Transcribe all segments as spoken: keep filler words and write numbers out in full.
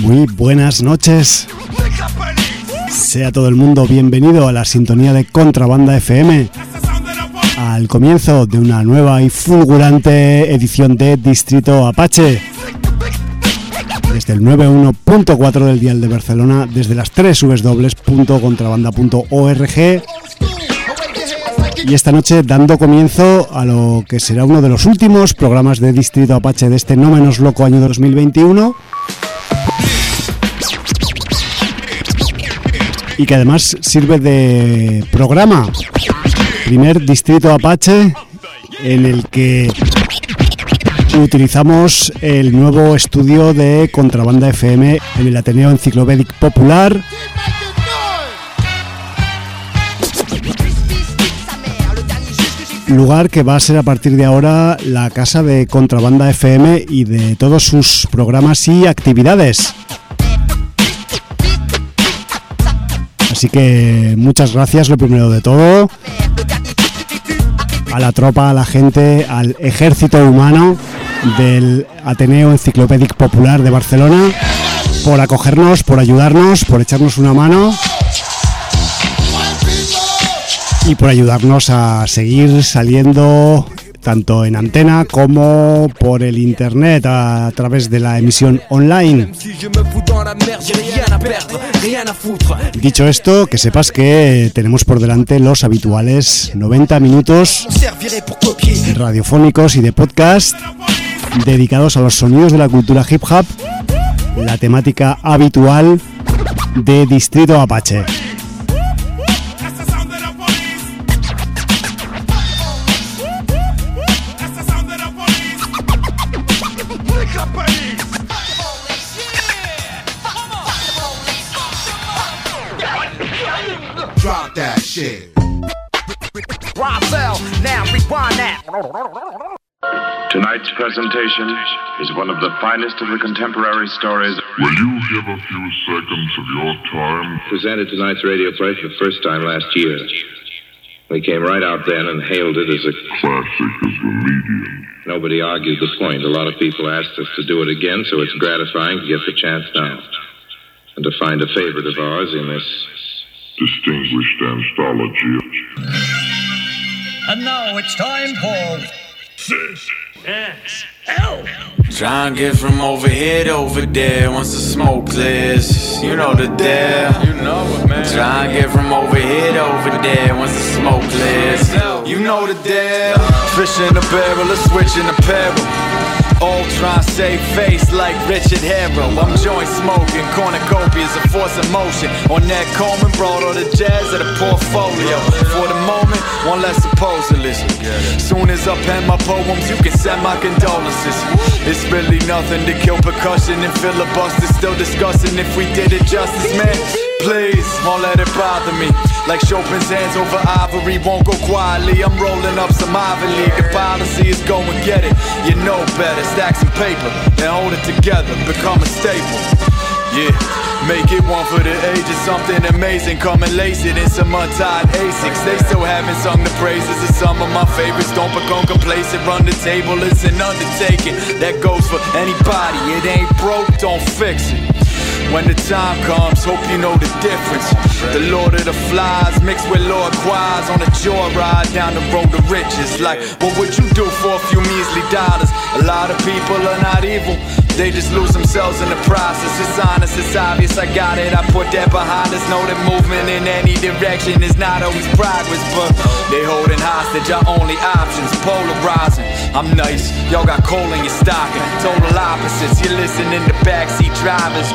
Muy buenas noches. Sea todo el mundo bienvenido a la sintonía de Contrabanda F M, al comienzo de una nueva y fulgurante edición de Distrito Apache, desde el noventa y uno punto cuatro del dial de Barcelona, desde las doble u doble u doble u punto contrabanda punto org, y esta noche dando comienzo a lo que será uno de los últimos programas de Distrito Apache de este no menos loco año dos mil veintiuno, y que además sirve de programa. Primer Distrito Apache en el que utilizamos el nuevo estudio de Contrabanda F M en el Ateneo Enciclopédic Popular, lugar que va a ser a partir de ahora la casa de Contrabanda F M y de todos sus programas y actividades. Así que muchas gracias, lo primero de todo, a la tropa, a la gente, al ejército humano del Ateneo Enciclopédic Popular de Barcelona, por acogernos, por ayudarnos, por echarnos una mano y por ayudarnos a seguir saliendo tanto en antena como por el internet a través de la emisión online. Dicho esto, que sepas que tenemos por delante los habituales noventa minutos radiofónicos y de podcast dedicados a los sonidos de la cultura hip hop, la temática habitual de Distrito Apache. Drop that shit. Tonight's presentation is one of the finest of the contemporary stories. Will you give a few seconds of your time? Presented tonight's radio play for the first time last year. We came right out then and hailed it as a classic as the medium. Nobody argued the point. A lot of people asked us to do it again, so it's gratifying to get the chance now. And to find a favorite of ours in this distinguished anthology. And now it's time for Six X L. Try and get from over here to over there once the smoke clears. You know the deal. You know it, man. Try and get from over here to over there once the smoke clears. You know the deal. Fish in a barrel, a switch in a peril. All try and save face like Richard Harrow. I'm joint smoking, cornucopias, a force of motion. On that Coleman brought all the jazz of the portfolio. For the moment, one less supposed listen. Soon as I pen my poems, you can send my condolences. It's really nothing to kill percussion and filibuster. Still discussing if we did it justice, man. Please, won't let it bother me. Like Chopin's hands over ivory, won't go quietly. I'm rolling up some Ivy League. The policy is go and get it. You know better. Stack some paper and hold it together. Become a staple. Yeah, make it one for the ages. Something amazing. Come and lace it in some untied Asics. They still haven't sung the praises of some of my favorites. Don't become complacent. Run the table. It's an undertaking that goes for anybody. It ain't broke, don't fix it. When the time comes, hope you know the difference. The Lord of the Flies mixed with Lord Quires on a joyride down the road to riches. Like, what would you do for a few measly dollars? A lot of people are not evil. They just lose themselves in the process. It's honest, it's obvious, I got it. I put that behind us. Know that movement in any direction is not always progress, but they holding hostage our only options. Polarizing. I'm nice, y'all got coal in your stocking. Total opposites. You're listening to backseat drivers.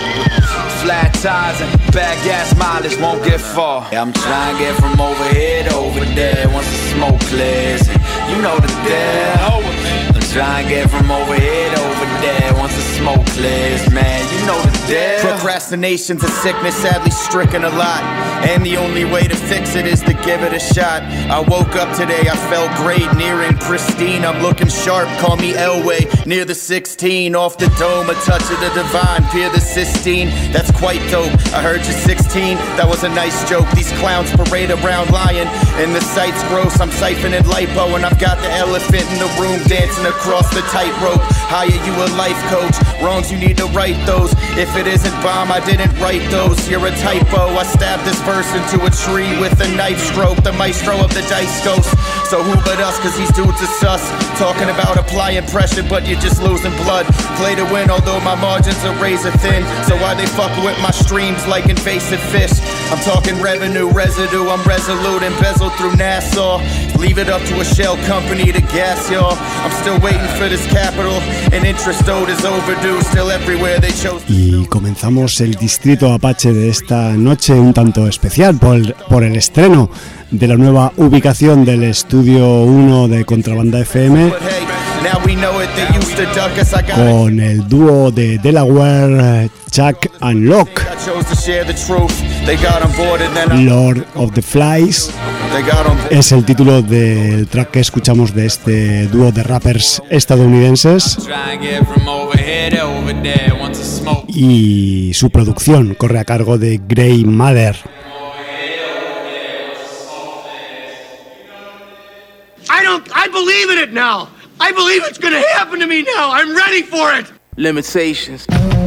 Flat tires and bad gas mileage won't get far. I'm trying to get from over here to over there once the smoke clears. You know the deal. I'm trying to get from over here to over there once the smoke clears, man. You know the deal. Procrastination's a sickness sadly stricken a lot, and the only way to fix it is to give it a shot. I woke up today, I felt great, nearing pristine. I'm looking sharp, call me Elway, near the sixteen. Off the dome, a touch of the divine, peer the cysteine. That's quite dope. I heard you sixteen, that was a nice joke. These clowns parade around lying, and the sight's gross. I'm siphoning lipo, and I've got the elephant in the room dancing across the tightrope. Higher you a life coach. Wrongs, you need to right those. If it isn't bomb, I didn't write those. You're a typo. I stabbed this verse into a tree with a knife stroke. The maestro of the dice ghost. So who but us, cause these dudes are sus. Talking about applying pressure, but you're just losing blood. Play to win, although my margins are razor thin. So why they fuck with my streams like invasive fish? I'm talking revenue, residue, I'm resolute. Embezzled through Nassau. Leave it up to a shell company to gas y'all. I'm still waiting for this capital. And interest owed is overdue. Still everywhere they chose. Y comenzamos el Distrito Apache de esta noche un tanto especial por, por el estreno de la nueva ubicación del Estudio uno de Contrabanda F M con el dúo de Delaware Chuck and Locke. Lord of the Flies es el título del track que escuchamos de este dúo de rappers estadounidenses y su producción corre a cargo de Grey Matter. I don't, I believe in it now. I believe it's gonna happen to me now. I'm ready for it. Limitations.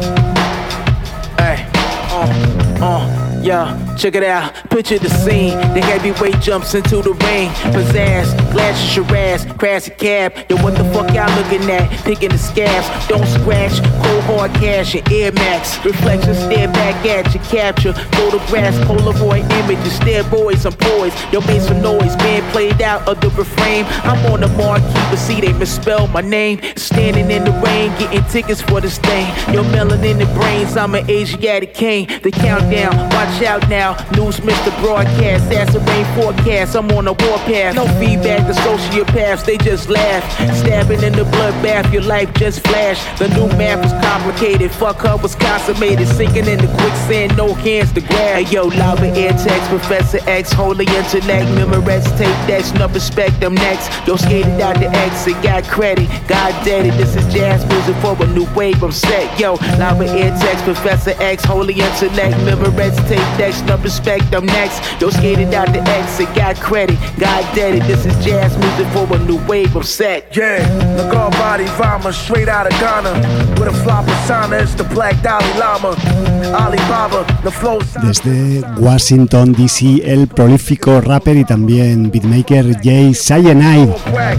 Hey, uh, uh. Yeah, check it out, picture the scene. The heavyweight jumps into the ring. Pizzazz, glasses your ass, crash a cab. Yo, what the fuck y'all looking at? Picking the scabs, don't scratch. Cold hard cash and Air Max. Reflections stare back at you, capture. Photographs, Polaroid images, steroids, I'm poised. Yo, made some noise, being played out of the refrain. I'm on the marquee, but see they misspelled my name. Standing in the rain, getting tickets for this thing. Yo, melanin in the brains, I'm an Asiatic king. The countdown, watch out now, news missed the broadcast. That's a rain forecast, I'm on a warpath. No feedback, the sociopaths, they just laugh. Stabbing in the bloodbath, your life just flashed. The new math was complicated, fuck her was consummated. Sinking in the quicksand, no hands to grab. Hey, yo, lava air text, Professor X, holy intellect. Memorettes, tape decks, no respect, I'm next. Yo, skated out the exit, got credit, God did it. This is jazz music for a new wave, I'm set. Yo, lava air text, Professor X, holy intellect. Memorettes, tape decks, no respect, I'm next. Yo, skated out the exit, got credit, God did it. This is jazz music for a new wave, I'm set. Yeah, Nagar body vomit straight out of Ghana. With a flop persona, it's the Black Dalai Lama. Alibaba, the flow. Desde Washington D C, el prolífico rapper y también beatmaker Jay Cyanide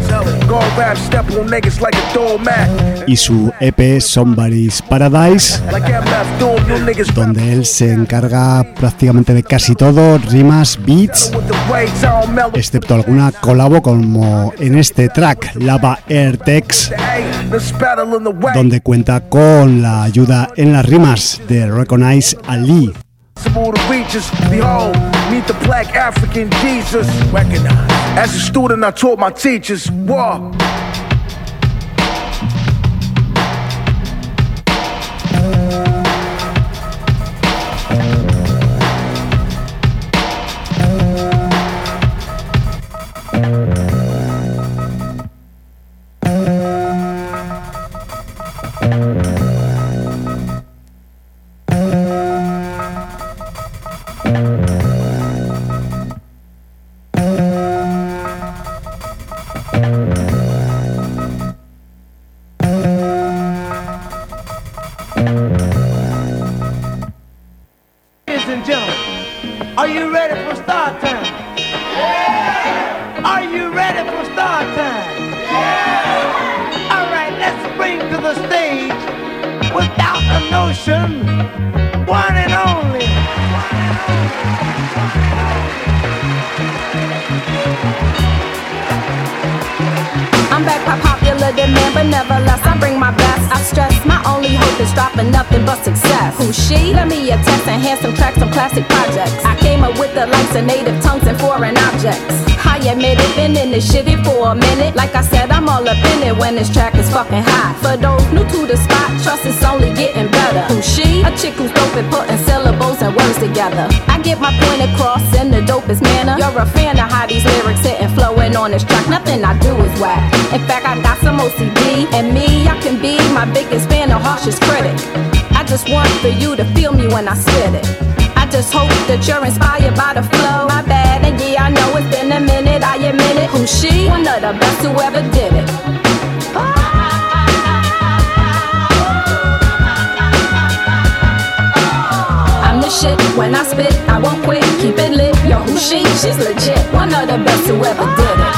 y su E P Somebody's Paradise, donde él se encarga prácticamente de casi todo, rimas, beats, excepto alguna colabo como en este track Lava Air Tex, donde cuenta con la ayuda en las rimas de Recognize Ali. Behold, meet the black African Jesus. Recognize. As a student, I taught my teachers. War. Native tongues and foreign objects. I admit it, been in this shitty for a minute. Like I said, I'm all up in it when this track is fucking hot. For those new to the spot, trust it's only getting better. Who's she? A chick who's dope at putting syllables and words together. I get my point across in the dopest manner. You're a fan of how these lyrics sit and flowing on this track. Nothing I do is whack. In fact, I got some O C D, and me, I can be my biggest fan or harshest critic. I just want for you to feel me when I spit it. I just hope that you're inspired by the flow. My bad, and yeah, I know it's been a minute, I admit it. Who's she? One of the best who ever did it. shit. When I spit, I won't quit. Keep it lit. Yo, who she? She's legit. One of the best who ever did it.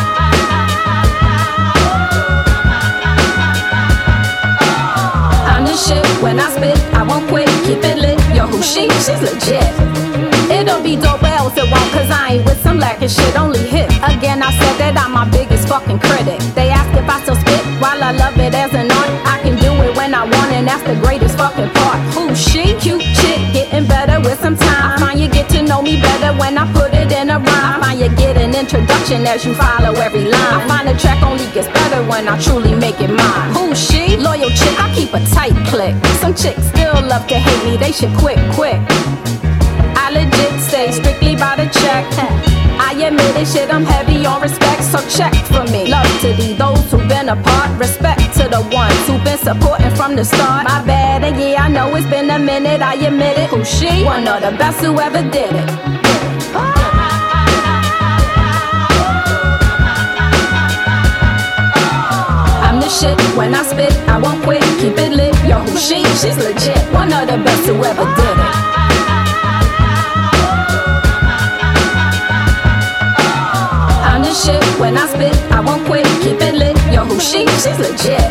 I'm the shit. When I spit, I won't quit. Keep it lit. Yo, who she? She's legit. It'll be dope, but else it won't, cause I ain't with some lacking shit, only hit. Again, I said that I'm my biggest fucking critic. They ask if I still spit, while I love it as an art. I can do it when I want, and that's the greatest fucking part. Who she? Cute chick, getting better with some time. I find you get to know me better when I put it in a rhyme. I find you get an introduction as you follow every line. I find the track only gets better when I truly make it mine. Who she? Loyal chick, I keep a tight click. Some chicks still love to hate me, they should quit quick. I legit stay strictly by the check. I admit it, shit, I'm heavy on respect, so check for me. Love to thee, those who've been apart. Respect to the ones who've been supporting from the start. My bad, and yeah, I know it's been a minute, I admit it. Who she? One of the best who ever did it. I'm the shit, when I spit, I won't quit. Keep it lit, yo, who she? She's legit. One of the best who ever did it. Shit. When I spit, I won't quit. Keep it lit. Yo, who she? She's legit.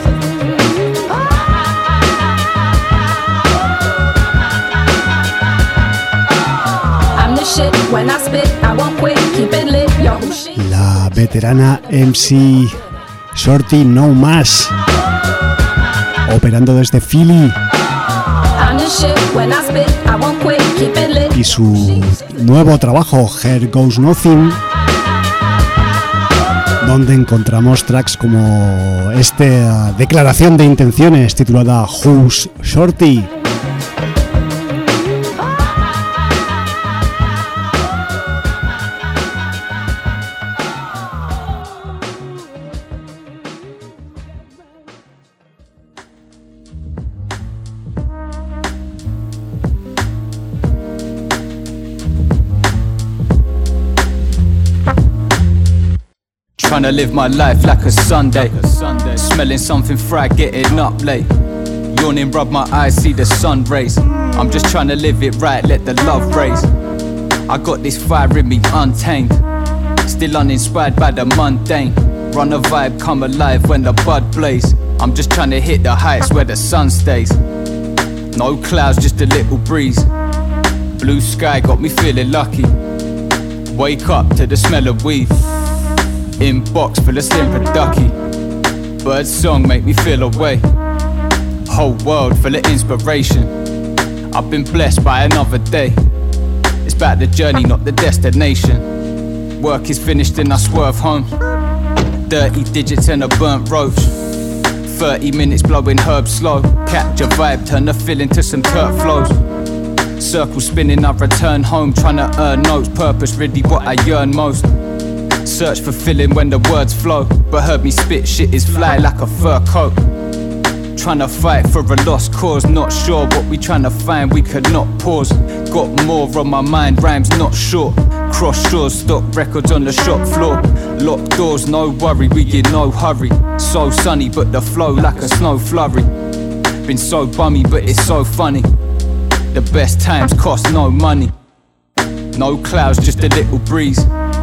I'm the shit. When I spit, I won't quit. Keep it lit. Yo, who she? La veterana M C Shorty No Más, operando desde Philly. I'm the shit. When I spit, I won't quit. Keep it lit. Y su nuevo trabajo, Here Goes Nothing, donde encontramos tracks como esta declaración de intenciones titulada Who's Shorty. Tryna live my life like a Sunday. Smelling something fried, getting up late. Yawning, rub my eyes, see the sun rays. I'm just tryna live it right, let the love raise. I got this fire in me untamed, still uninspired by the mundane. Run a vibe, come alive when the bud blaze. I'm just tryna hit the heights where the sun stays. No clouds, just a little breeze. Blue sky got me feeling lucky. Wake up to the smell of weed. Inbox full of Slimper Ducky. Bird song make me feel away. Whole world full of inspiration. I've been blessed by another day. It's about the journey, not the destination. Work is finished and I swerve home. Dirty digits and a burnt roach. Thirty minutes blowing herb slow. Capture vibe, turn the feeling to some turf flows. Circle spinning, I return home. Tryna earn notes, purpose really what I yearn most. Search for feeling when the words flow, but heard me spit, shit is fly like a fur coat. Tryna fight for a lost cause, not sure what we tryna find, we could not pause. Got more on my mind, rhymes not short. Cross shores, stock records on the shop floor. Locked doors, no worry, we in no hurry. So sunny, but the flow like a snow flurry. Been so bummy, but it's so funny. The best times cost no money. No clouds, just a little breeze.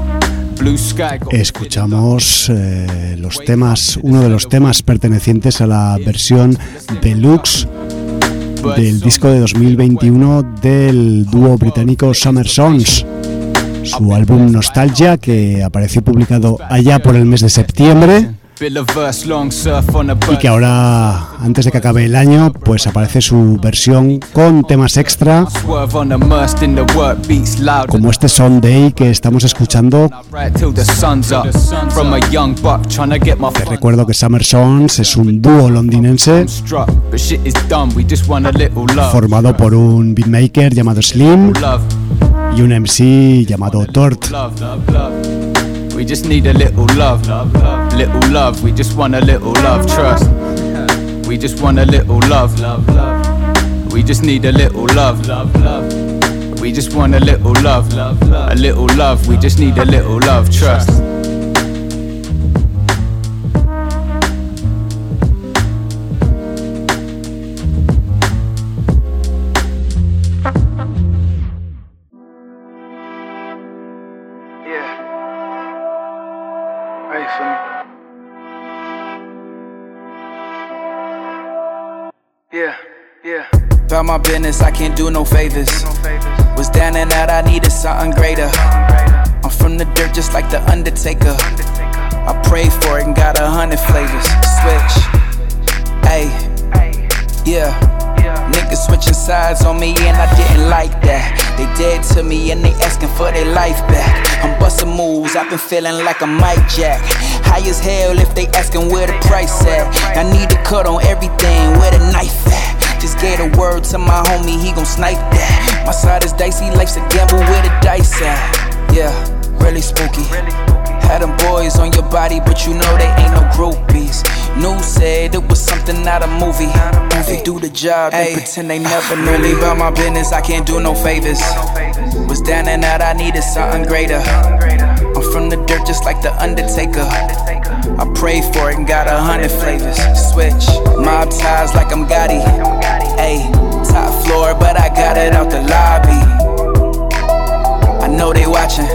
Escuchamos eh, los temas, uno de los temas pertenecientes a la versión deluxe del disco de dos mil veintiuno del dúo británico Summer Sons, su álbum Nostalgia, que apareció publicado allá por el mes de septiembre y que ahora, antes de que acabe el año, pues aparece su versión con temas extra, como este Sunday que estamos escuchando. Te recuerdo que Summer Sons es un dúo londinense formado por un beatmaker llamado Slim y un M C llamado Tort. We just need a little love, little love, we just want a little love, trust. We just want a little love, we just need a little love. We just want a little love, a little love, we just need a little love, trust. my business, I can't do no favors. Was down and out, I needed something greater. I'm from the dirt just like the Undertaker. I prayed for it and got a hundred flavors. Switch, ayy, yeah. Niggas switching sides on me and I didn't like that. They dead to me and they asking for their life back. I'm busting moves, I've been feeling like a Mike Jack. High as hell if they asking where the price at. I need a cut on everything, where the knife at. Just gave a word to my homie, he gon' snipe that. My side is dicey, life's a gamble, where the dice at. Yeah, really spooky. Had them boys on your body, but you know they ain't no groupies. News said it was something out of movie. They do the job, they pretend they never knew. Really about my business, I can't do no favors. Was down and out, I needed something greater. I'm from the dirt just like the Undertaker. I prayed for it and got a hundred flavors. Switch, mob ties like I'm Gotti. Ayy, top floor, but I got it out the lobby. I know they watching,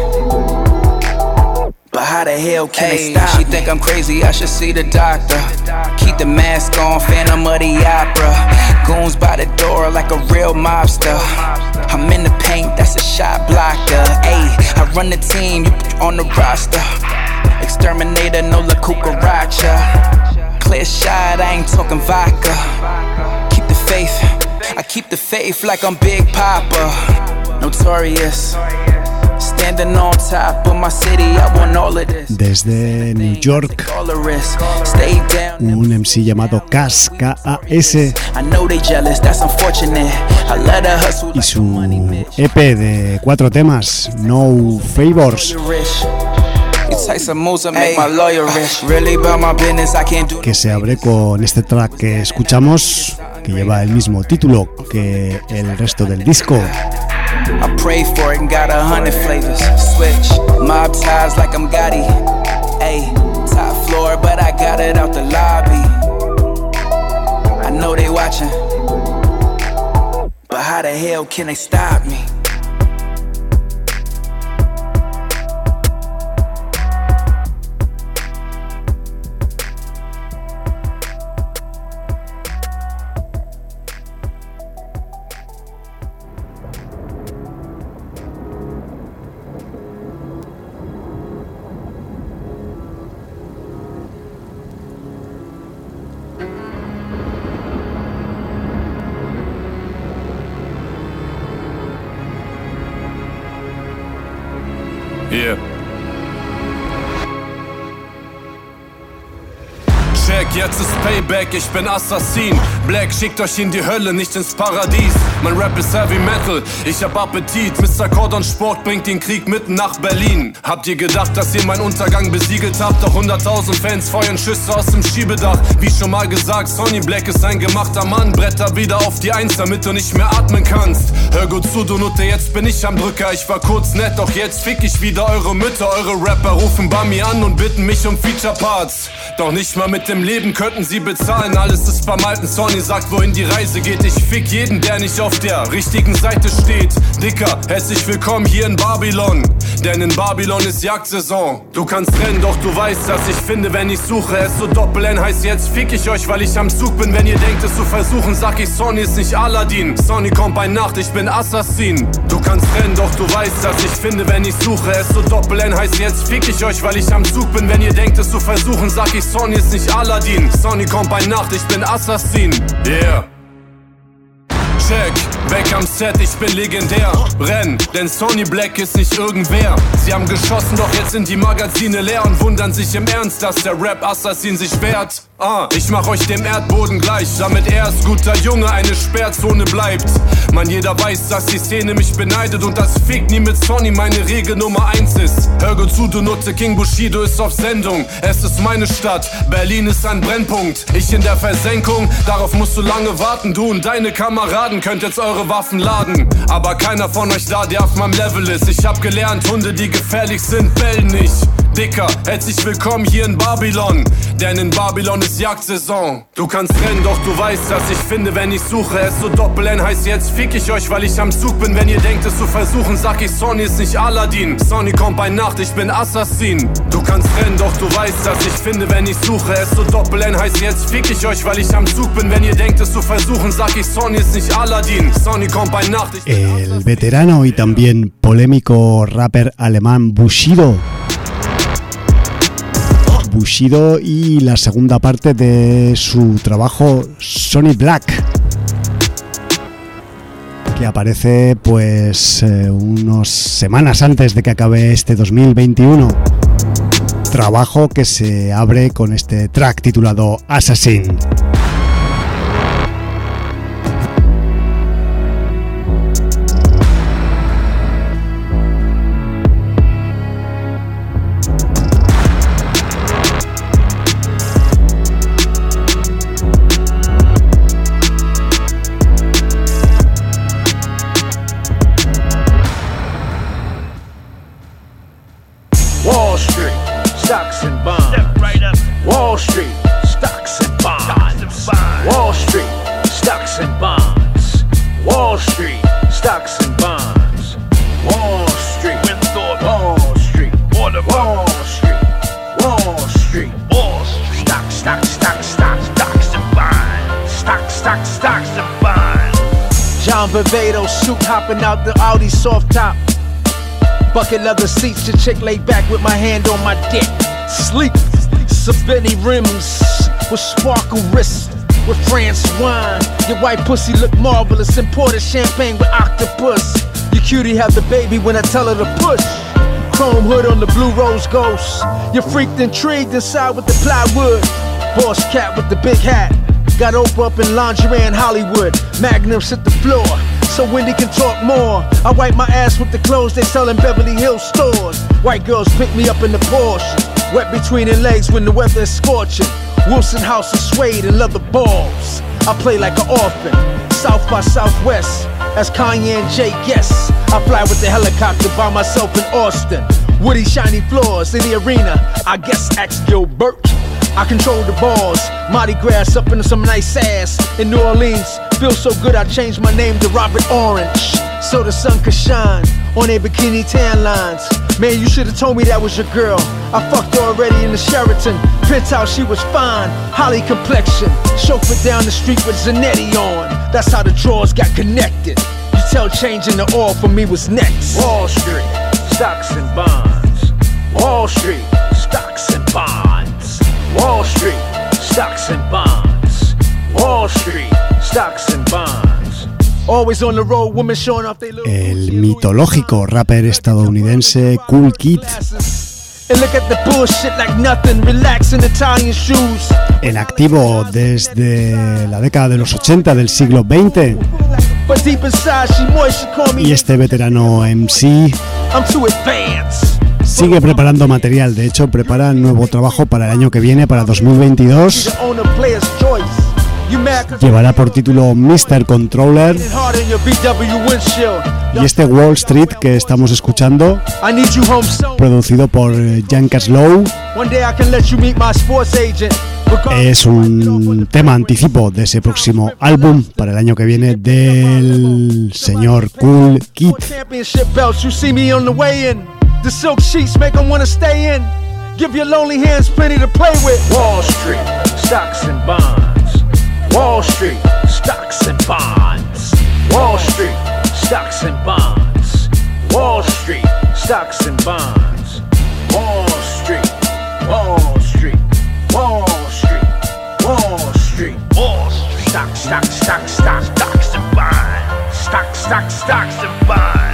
but how the hell can they stop me? She think I'm crazy, I should see the doctor. Keep the mask on, Phantom of the Opera. Goons by the door like a real mobster. I'm in the paint, that's a shot blocker. Ayy, I run the team, you put on the roster. Exterminator, no la cucaracha. Clear shot, I ain't talking vodka. Keep the faith, I keep the faith like I'm Big Papa. Notorious. Desde New York, un M C llamado Cas, K A S, y su E P de cuatro temas, No Favors, que se abre con este track que escuchamos, que lleva el mismo título que el resto del disco. I prayed for it and got a hundred flavors. Switch, mob ties like I'm Gotti. Ayy, top floor, but I got it out the lobby. I know they watching, but how the hell can they stop me? Yeah. Check, jetzt ist Payback, ich bin Assassin. Black schickt euch in die Hölle, nicht ins Paradies. Mein Rap ist Heavy Metal, ich hab Appetit. Mister Cordon Sport bringt den Krieg mitten nach Berlin. Habt ihr gedacht, dass ihr meinen Untergang besiegelt habt? Doch hunderttausend Fans feuern Schüsse aus dem Schiebedach. Wie schon mal gesagt, Sonny Black ist ein gemachter Mann. Bretter wieder auf die Eins, damit du nicht mehr atmen kannst. Hör gut zu, du Nutte, jetzt bin ich am Drücker. Ich war kurz nett, doch jetzt fick ich wieder eure Mütter. Eure Rapper rufen bei mir an und bitten mich um Feature-Parts. Doch nicht mal mit dem Leben könnten sie bezahlen. Alles ist beim alten Sonny, sagt, wohin die Reise geht. Ich fick jeden, der nicht auf der richtigen Seite steht. Dicker, herzlich willkommen hier in Babylon. Denn in Babylon ist Jagdsaison. Du kannst rennen, doch du weißt, dass ich finde, wenn ich suche. Es so Doppel-N heißt, jetzt fick ich euch, weil ich am Zug bin. Wenn ihr denkt, es zu versuchen, sag ich, Sonny ist nicht Aladdin. Sonny kommt bei Nacht, ich bin Assassin. Du kannst rennen, doch du weißt, dass ich finde, wenn ich suche. Es so Doppel-N heißt, jetzt fick ich euch, weil ich am Zug bin. Wenn ihr denkt, es zu versuchen, sag ich, Sonny ist nicht Aladdin. Sonny kommt bei Nacht, ich bin Assassin. Yeah. Check, weg am Set, ich bin legendär. Renn, denn Sonny Black ist nicht irgendwer. Sie haben geschossen, doch jetzt sind die Magazine leer und wundern sich im Ernst, dass der Rap-Assassin sich wehrt. Ah, ich mach euch dem Erdboden gleich, damit er als guter Junge eine Sperrzone bleibt. Man, jeder weiß, dass die Szene mich beneidet und das Fick nie mit Sonny meine Regel Nummer eins ist. Hör gut zu, du Nutte, King Bushido ist auf Sendung. Es ist meine Stadt, Berlin ist ein Brennpunkt. Ich in der Versenkung, darauf musst du lange warten. Du und deine Kameraden könnt jetzt eure Waffen laden. Aber keiner von euch da, der auf meinem Level ist. Ich hab gelernt, Hunde, die gefährlich sind, bellen nicht. Dicker, herzlich willkommen hier in Babylon, denn in Babylon ist Jagdsaison. Du kannst rennen, doch du weißt, dass ich finde, wenn ich suche. Es so Doppel-N heißt jetzt fick ich euch, weil ich am Zug bin. Wenn ihr denkt, es zu versuchen, sag ich, Sonny ist nicht Aladdin. Sonny kommt bei Nacht, ich bin Assassin. Du kannst rennen, doch du weißt, dass ich finde, wenn ich suche. Es so Doppel-N heißt jetzt fick ich euch, weil ich am Zug bin. Wenn ihr denkt, es zu versuchen, sag ich, Sonny ist nicht Aladdin. Sonny kommt bei Nacht, ich bin El veterano y también polémico rapper alemán Bushido. Bushido y la segunda parte de su trabajo Sonny Black, que aparece pues eh, unas semanas antes de que acabe este dos mil veintiuno. Trabajo que se abre con este track titulado Assassin. Hopping out the Audi soft top, bucket leather seats, your chick laid back with my hand on my dick. Sleep, Sabini rims with sparkle wrists, with France wine. Your white pussy look marvelous, imported champagne with octopus. Your cutie have the baby when I tell her to push. Chrome hood on the blue rose ghost. You're freaked intrigued inside with the plywood. Boss cat with the big hat. Got Oprah up in lingerie in Hollywood. Magnums hit the floor, so Wendy can talk more. I wipe my ass with the clothes they sell in Beverly Hills stores. White girls pick me up in the Porsche, wet between their legs when the weather is scorching. Wilson House is suede and leather balls. I play like an orphan, South by Southwest, as Kanye and Jay guess. I fly with the helicopter by myself in Austin. Woody shiny floors in the arena, I guess ask Gilbert. I control the balls, Mardi Gras up into some nice ass. In New Orleans, feel so good I changed my name to Robert Orange, so the sun could shine on a bikini tan lines. Man, you should've told me that was your girl. I fucked her already in the Sheraton penthouse, she was fine, Holly complexion. Chauffeur down the street with Zanetti on. That's how the drawers got connected. You tell changing the oil for me was next. Wall Street, stocks and bonds. Wall Street, stocks and bonds. Wall Street, stocks and bonds. Wall Street, stocks and bonds. Always on the road, women showing off they look. El mitológico rapper estadounidense Kool Keith. And look at the bullshit like nothing, relax in Italian shoes. En activo desde la década de los ochenta del siglo veinte. But deep inside she moist, she call me. Y este veterano M C I'm too advanced. sigue preparando material, de hecho prepara nuevo trabajo para el año que viene, para dos mil veintidós. Llevará por título mister Controller. Y este Wall Street que estamos escuchando, producido por Yonkers Low, es un tema anticipo de ese próximo álbum para el año que viene del señor Kool Keith. The silk sheets make them wanna stay in. Give your lonely hands plenty to play with. Wall Street, stocks and bonds. Wall Street, stocks and bonds. Wall Street, stocks and bonds. Wall Street, stocks and bonds. Wall Street, Wall Street, Wall Street, Wall Street, Wall Street. Stocks, stocks, stocks, stocks, stocks and bonds. Stocks, stocks, stocks and bonds.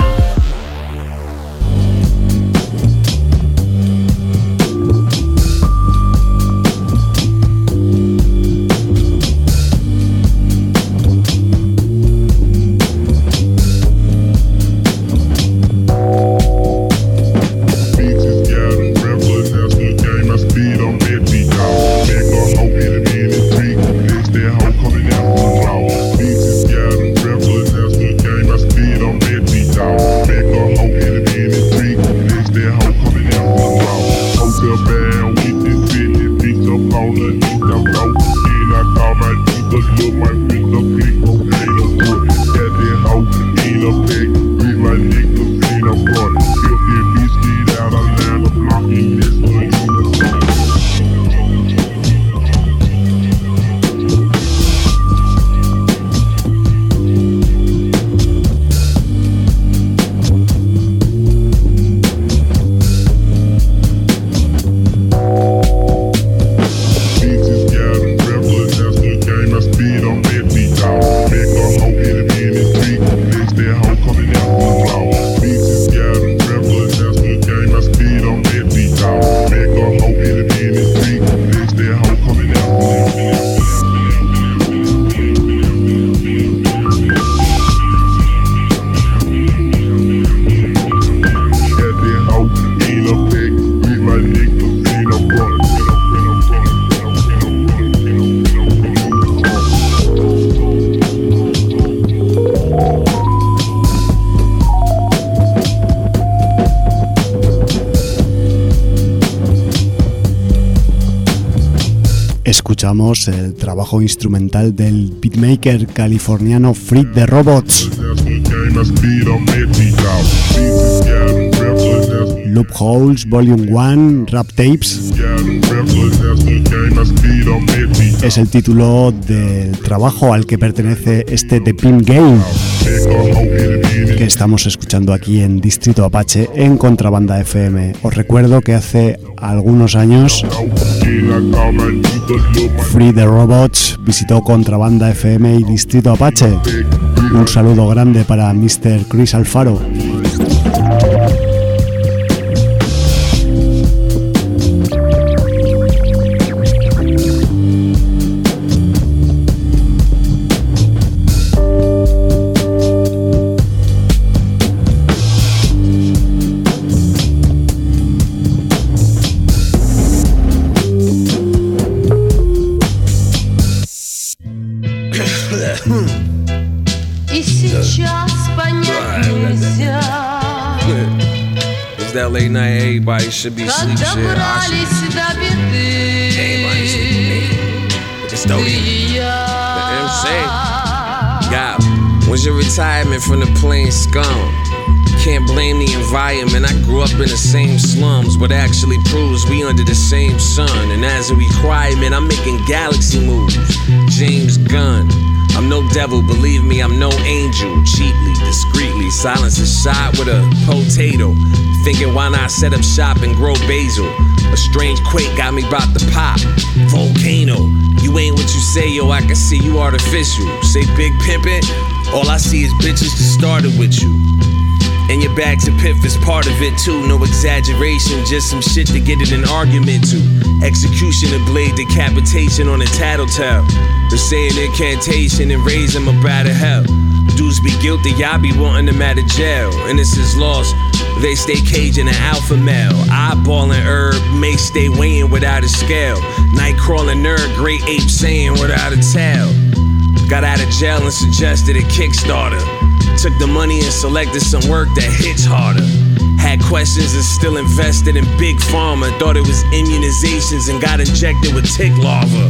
Bitches got them revel, that's the game. I speed on that beat, dog. escuchamos el trabajo instrumental del beatmaker californiano Free the Robots. Loopholes Volume uno Rap Tapes es el título del trabajo al que pertenece este The Pimp Game que estamos escuchando aquí en Distrito Apache en Contrabanda F M. Os recuerdo que hace algunos años Free the Robots visitó Contrabanda F M y Distrito Apache. Un saludo grande para mister Chris Alfaro. Late night, everybody should be sleep shit. Everybody sleep. Just don't eat. You know what I'm saying? Yeah. When's your retirement from the plain scum? Can't blame the environment. I grew up in the same slums, but actually proves we under the same sun. And as a requirement, I'm making galaxy moves. James Gunn. I'm no devil, believe me, I'm no angel. Cheaply, discreetly, silence a shot with a potato. Thinking why not set up shop and grow basil. A strange quake got me about to pop. Volcano, you ain't what you say, yo, I can see you artificial. Say big pimpin', all I see is bitches that started with you. And your bags of piff is part of it too. No exaggeration, just some shit to get in an argument to. Execution of blade, decapitation on a tattletale. They're saying incantation and raise them up out of hell. Dudes be guilty, y'all be wanting them out of jail. Innocence lost, they stay caged in an alpha male. Eyeballing herb, may stay weighing without a scale. Night crawling nerd, great ape saying without a tail. Got out of jail and suggested a Kickstarter. Took the money and selected some work that hits harder. Had questions and still invested in Big Pharma. Thought it was immunizations and got injected with tick larva.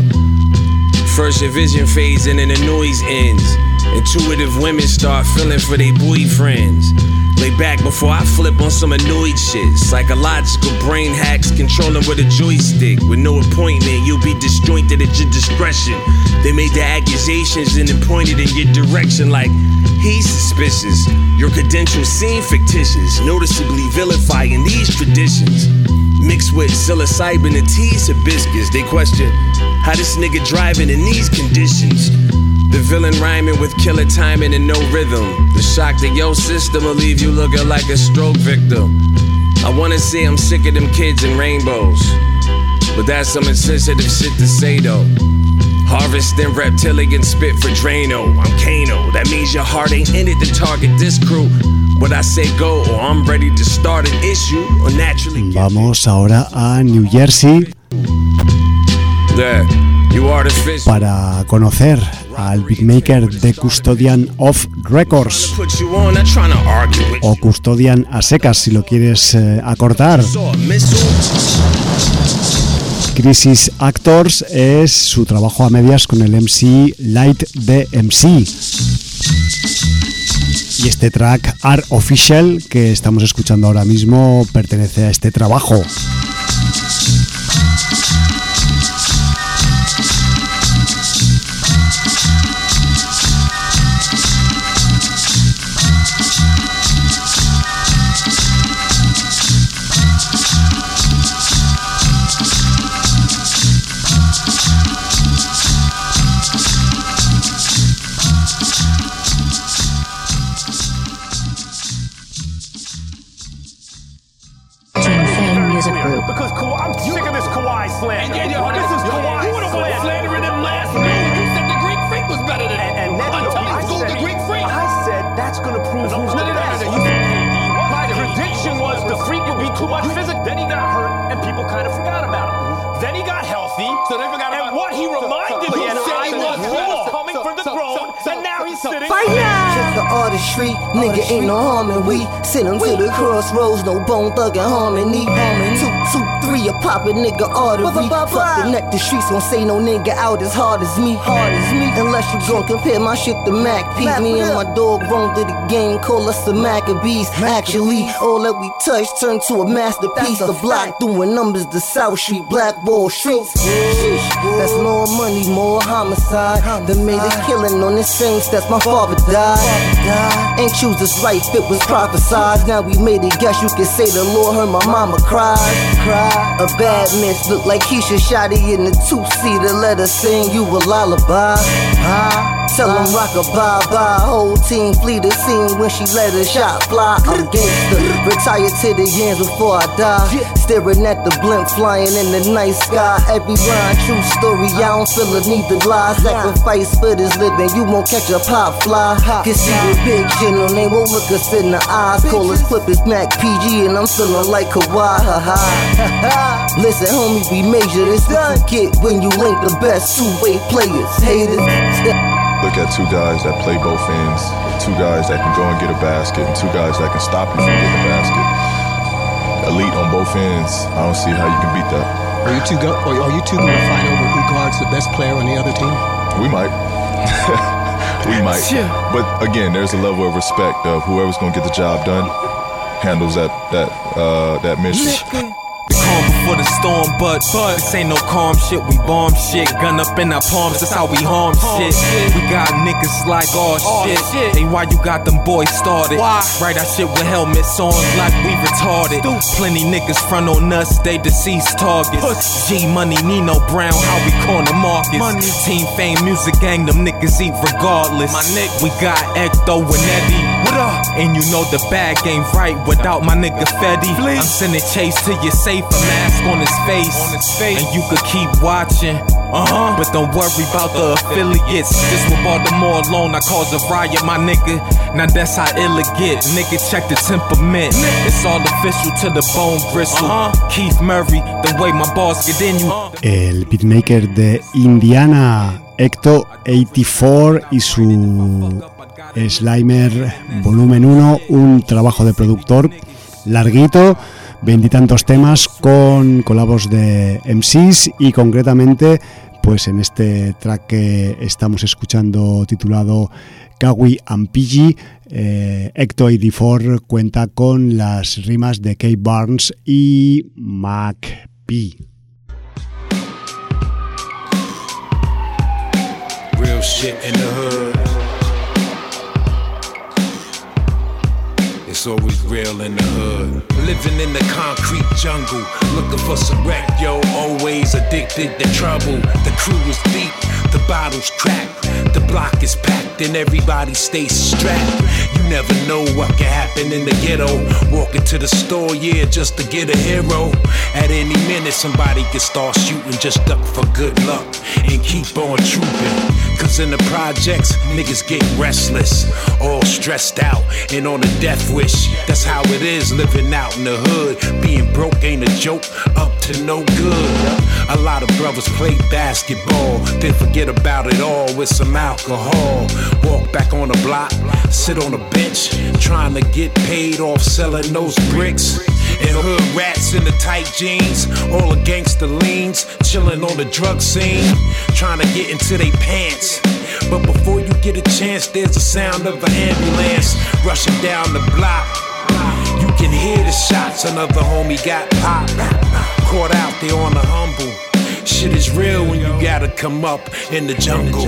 First your vision fades and then the noise ends. Intuitive women start feeling for their boyfriends. Lay back before I flip on some annoyed shit. Psychological brain hacks controlling with a joystick. With no appointment, you'll be disjointed at your discretion. They made the accusations and then pointed in your direction like, he's suspicious. Your credentials seem fictitious, noticeably vilifying these traditions. Mixed with psilocybin and teas hibiscus. They question, how this nigga driving in these conditions? The villain rhyming with killer timing and no rhythm. The shock to your system will leave you looking like a stroke victim. I wanna say I'm sick of them kids in rainbows, but that's some insensitive shit to say though. Harvesting reptilian spit for Drano. I'm Kano, that means your heart ain't in it to target this crew. What I say go, or I'm ready to start an issue, or naturally. Vamos ahora a New Jersey yeah, you artificial. Para conocer al beatmaker de Custodian of Records o Custodian a secas si lo quieres eh, acortar. Crisis Actors es su trabajo a medias con el M C Light de M C. Y este track Art Official que estamos escuchando ahora mismo pertenece a este trabajo. Music Group. street, nigga ain't no harming. We send them to the crossroads, no bone thug and harmony. Two, two, three, a poppin' nigga artery. Fuck the neck, the streets gon' say no nigga out as hard as me. Hard as me. Unless you gon' compare my shit to Mac P. Me and my dog roam through the game, call us the Maccabees. Actually, all that we touch turned to a masterpiece. The block doing numbers, the South Street, Black Wall Streets. That's more money, more homicide. That made a killing on the same steps my father died. Ain't choose this life, it was prophesized. Now we made it, guess you could say the Lord heard my mama cry. A bad miss, look like Keisha Shotty in the two-seater. Let her sing you a lullaby. Huh? Tell them rock a bye-bye. Whole team flee the scene when she let her shot fly. I'm gangster, retire to the yams before I die. Staring at the blimp flying in the night sky. Every line, true story, I don't feel a need to lie. Sacrifice for this living, you won't catch a pop fly. Can see the big general, they won't look us in the eyes. Call us Clippers Mac P G and I'm feeling like Kawhi. Listen homie, we major, this what you get when you link the best two-way players. Haters. Look at two guys that play both ends, two guys that can go and get a basket, and two guys that can stop you from getting a basket. Elite on both ends. I don't see how you can beat that. Are you two go? Are you two going to fight over who guards the best player on the other team? We might. We might. But again, there's a level of respect of whoever's going to get the job done handles that that uh, that mission. Calm before the storm, but, but this ain't no calm shit. We bomb shit, gun up in our palms. That's how we harm shit. We got niggas like all shit. Hey, why you got them boys started? Right, our shit with helmets on like we retarded. Plenty niggas front on us, they deceased targets. G Money, Nino Brown, how we corner markets. Team Fame, Music Gang, them niggas eat regardless. My nigga, we got Ecto and Eddie. What up? And you know the bag ain't right without my nigga Fetty. I'm sending Chase to your safe. A mask on his face, on his face. And you could keep watching, uh-huh. But don't worry about the affiliates. Just with Baltimore alone, I cause a riot, my nigga. Now that's how ill it get. Nigga, check the temperament. It's all official to the bone bristle. Uh-huh. Keith Murray, the way my boss get in you. El beatmaker de Indiana, Ecto ochenta y cuatro, y su Slimer Volumen uno, un trabajo de productor larguito, veintitantos temas con colabos de M Cs y concretamente pues en este track que estamos escuchando titulado Kawi and Pidgey, eh, Ecto ochenta y cuatro cuenta con las rimas de Kate Barnes y Mac P. Real shit in the hood. It's always real in the hood. Living in the concrete jungle, looking for some wreck, yo. Always addicted to trouble. The crew is deep, the bottle's cracked, the block is packed, and everybody stays strapped. You never know what can happen in the ghetto. Walking to the store, yeah, just to get a hero. At any minute, somebody can start shooting. Just duck for good luck and keep on trooping. Cause in the projects, niggas get restless, all stressed out and on a death wish. That's how it is living out in the hood. Being broke ain't a joke, up to no good. A lot of brothers play basketball, then forget about it all with some alcohol. Walk back on the block, sit on a bench, trying to get paid off selling those bricks. And hood rats in the tight jeans, all the gangster leans, chilling on the drug scene, trying to get into they pants. But before you get a chance, there's the sound of an ambulance rushing down the block. You can hear the shots, another homie got popped. Caught out there on the humble. Shit is real when you gotta come up in the jungle.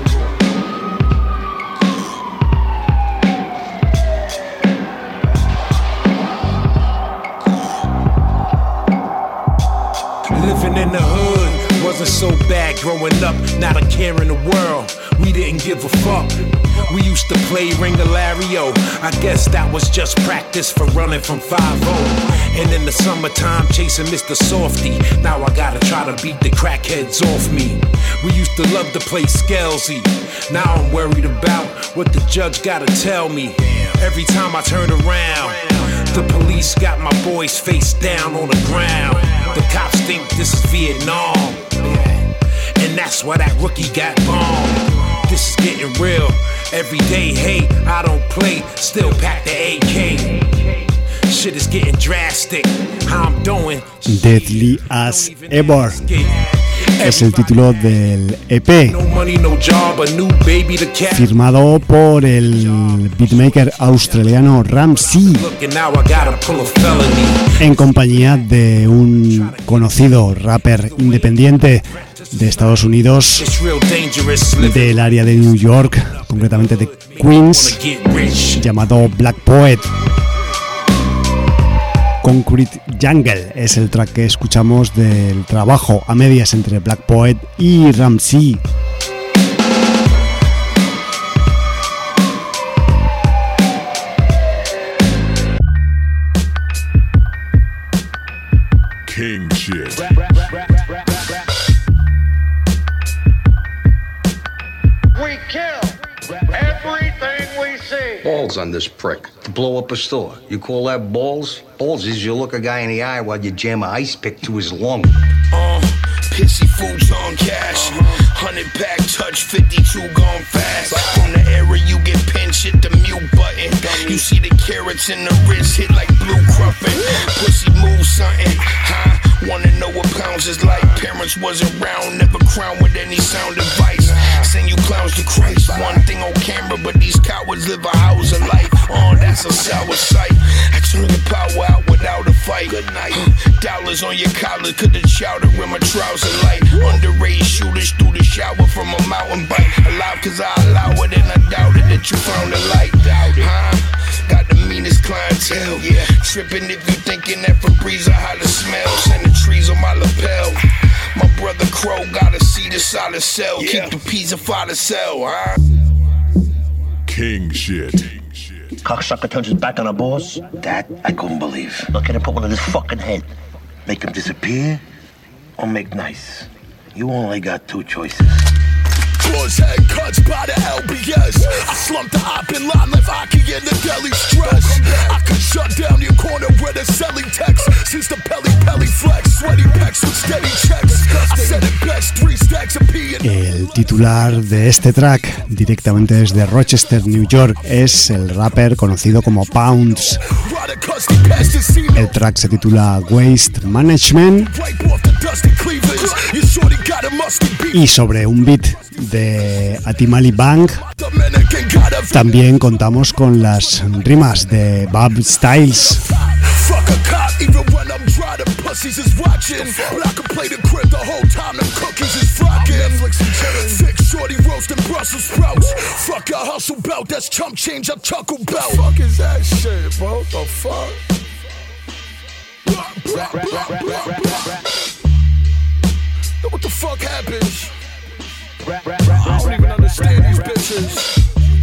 Living in the hood wasn't so bad growing up, not a care in the world. We didn't give a fuck. We used to play Ring-a-Lario. I guess that was just practice for running from five oh. And in the summertime chasing Mister Softy. Now I gotta try to beat the crackheads off me. We used to love to play Scalzi. Now I'm worried about what the judge gotta tell me. Every time I turn around, the police got my boys face down on the ground. The cops think this is Vietnam, and that's why that rookie got bombed. This is getting real, Every day, hey, I don't play, still pack the A K. Shit is getting drastic. How I'm doing. Deadly as Ever es el título del E P, firmado por el beatmaker australiano Ram C, en compañía de un conocido rapper independiente de Estados Unidos, del área de New York, concretamente de Queens, llamado Black Poet. Concrete Jungle es el track que escuchamos del trabajo a medias entre Black Poet y Ram C. King shit. We kill everything we see. Balls on this prick to blow up a store. You call that balls? Balls is you look a guy in the eye while you jam an ice pick to his lung. Uh, pissy foods on cash. Hundred pack touch, fifty-two gone fast. From the era you get pinched, hit the mute button. You see the carrots in the wrist hit like blue cruffin'. Pussy move something, huh? Wanna know what pounds is like? Parents wasn't round, never crowned with any sound advice. Send you clowns to Christ. One thing on camera, but these cowards live a house of life. Oh, that's a sour sight. I turn your power out without a fight. Good night. Dollars on your collar, could've chowder in my trouser light. Underage shooters through the shower from a mountain bike. Alive cause I allow it and I doubted that you found the light. Huh? Got the meanest clientele. Yeah. Tripping if you thinking that Febreze how to smell. Sending trees on my lapel. My brother Crow gotta see the solid cell. Yeah. Keep the peas of fire to sell, huh? King shit. Cocksucker turns his back on a boss? That I couldn't believe. Look at him put one on his fucking head. Make him disappear or make nice. You only got two choices. Boys head cuts by the L B S. I slumped the op in line, left Aki in the deli stress. I could shut down your corner with a selling text. Since the pelly pelly flex, sweaty pecs with steady checks. I said it best, three stacks of P and El titular de este track, directamente desde Rochester, New York, es el rapper conocido como Pounds. El track se titula Waste Management y sobre un beat de Atimali Bank también contamos con las rimas de Bob Styles. Pussies is watching, but I can play the crib the whole time them cookies is frocking. Thick shorty roasting Brussels sprouts. Fuck your hustle belt, that's chump change, I chuckle belt. The fuck is that shit, bro? The fuck? Yo, what the fuck happens? I don't even understand these bitches.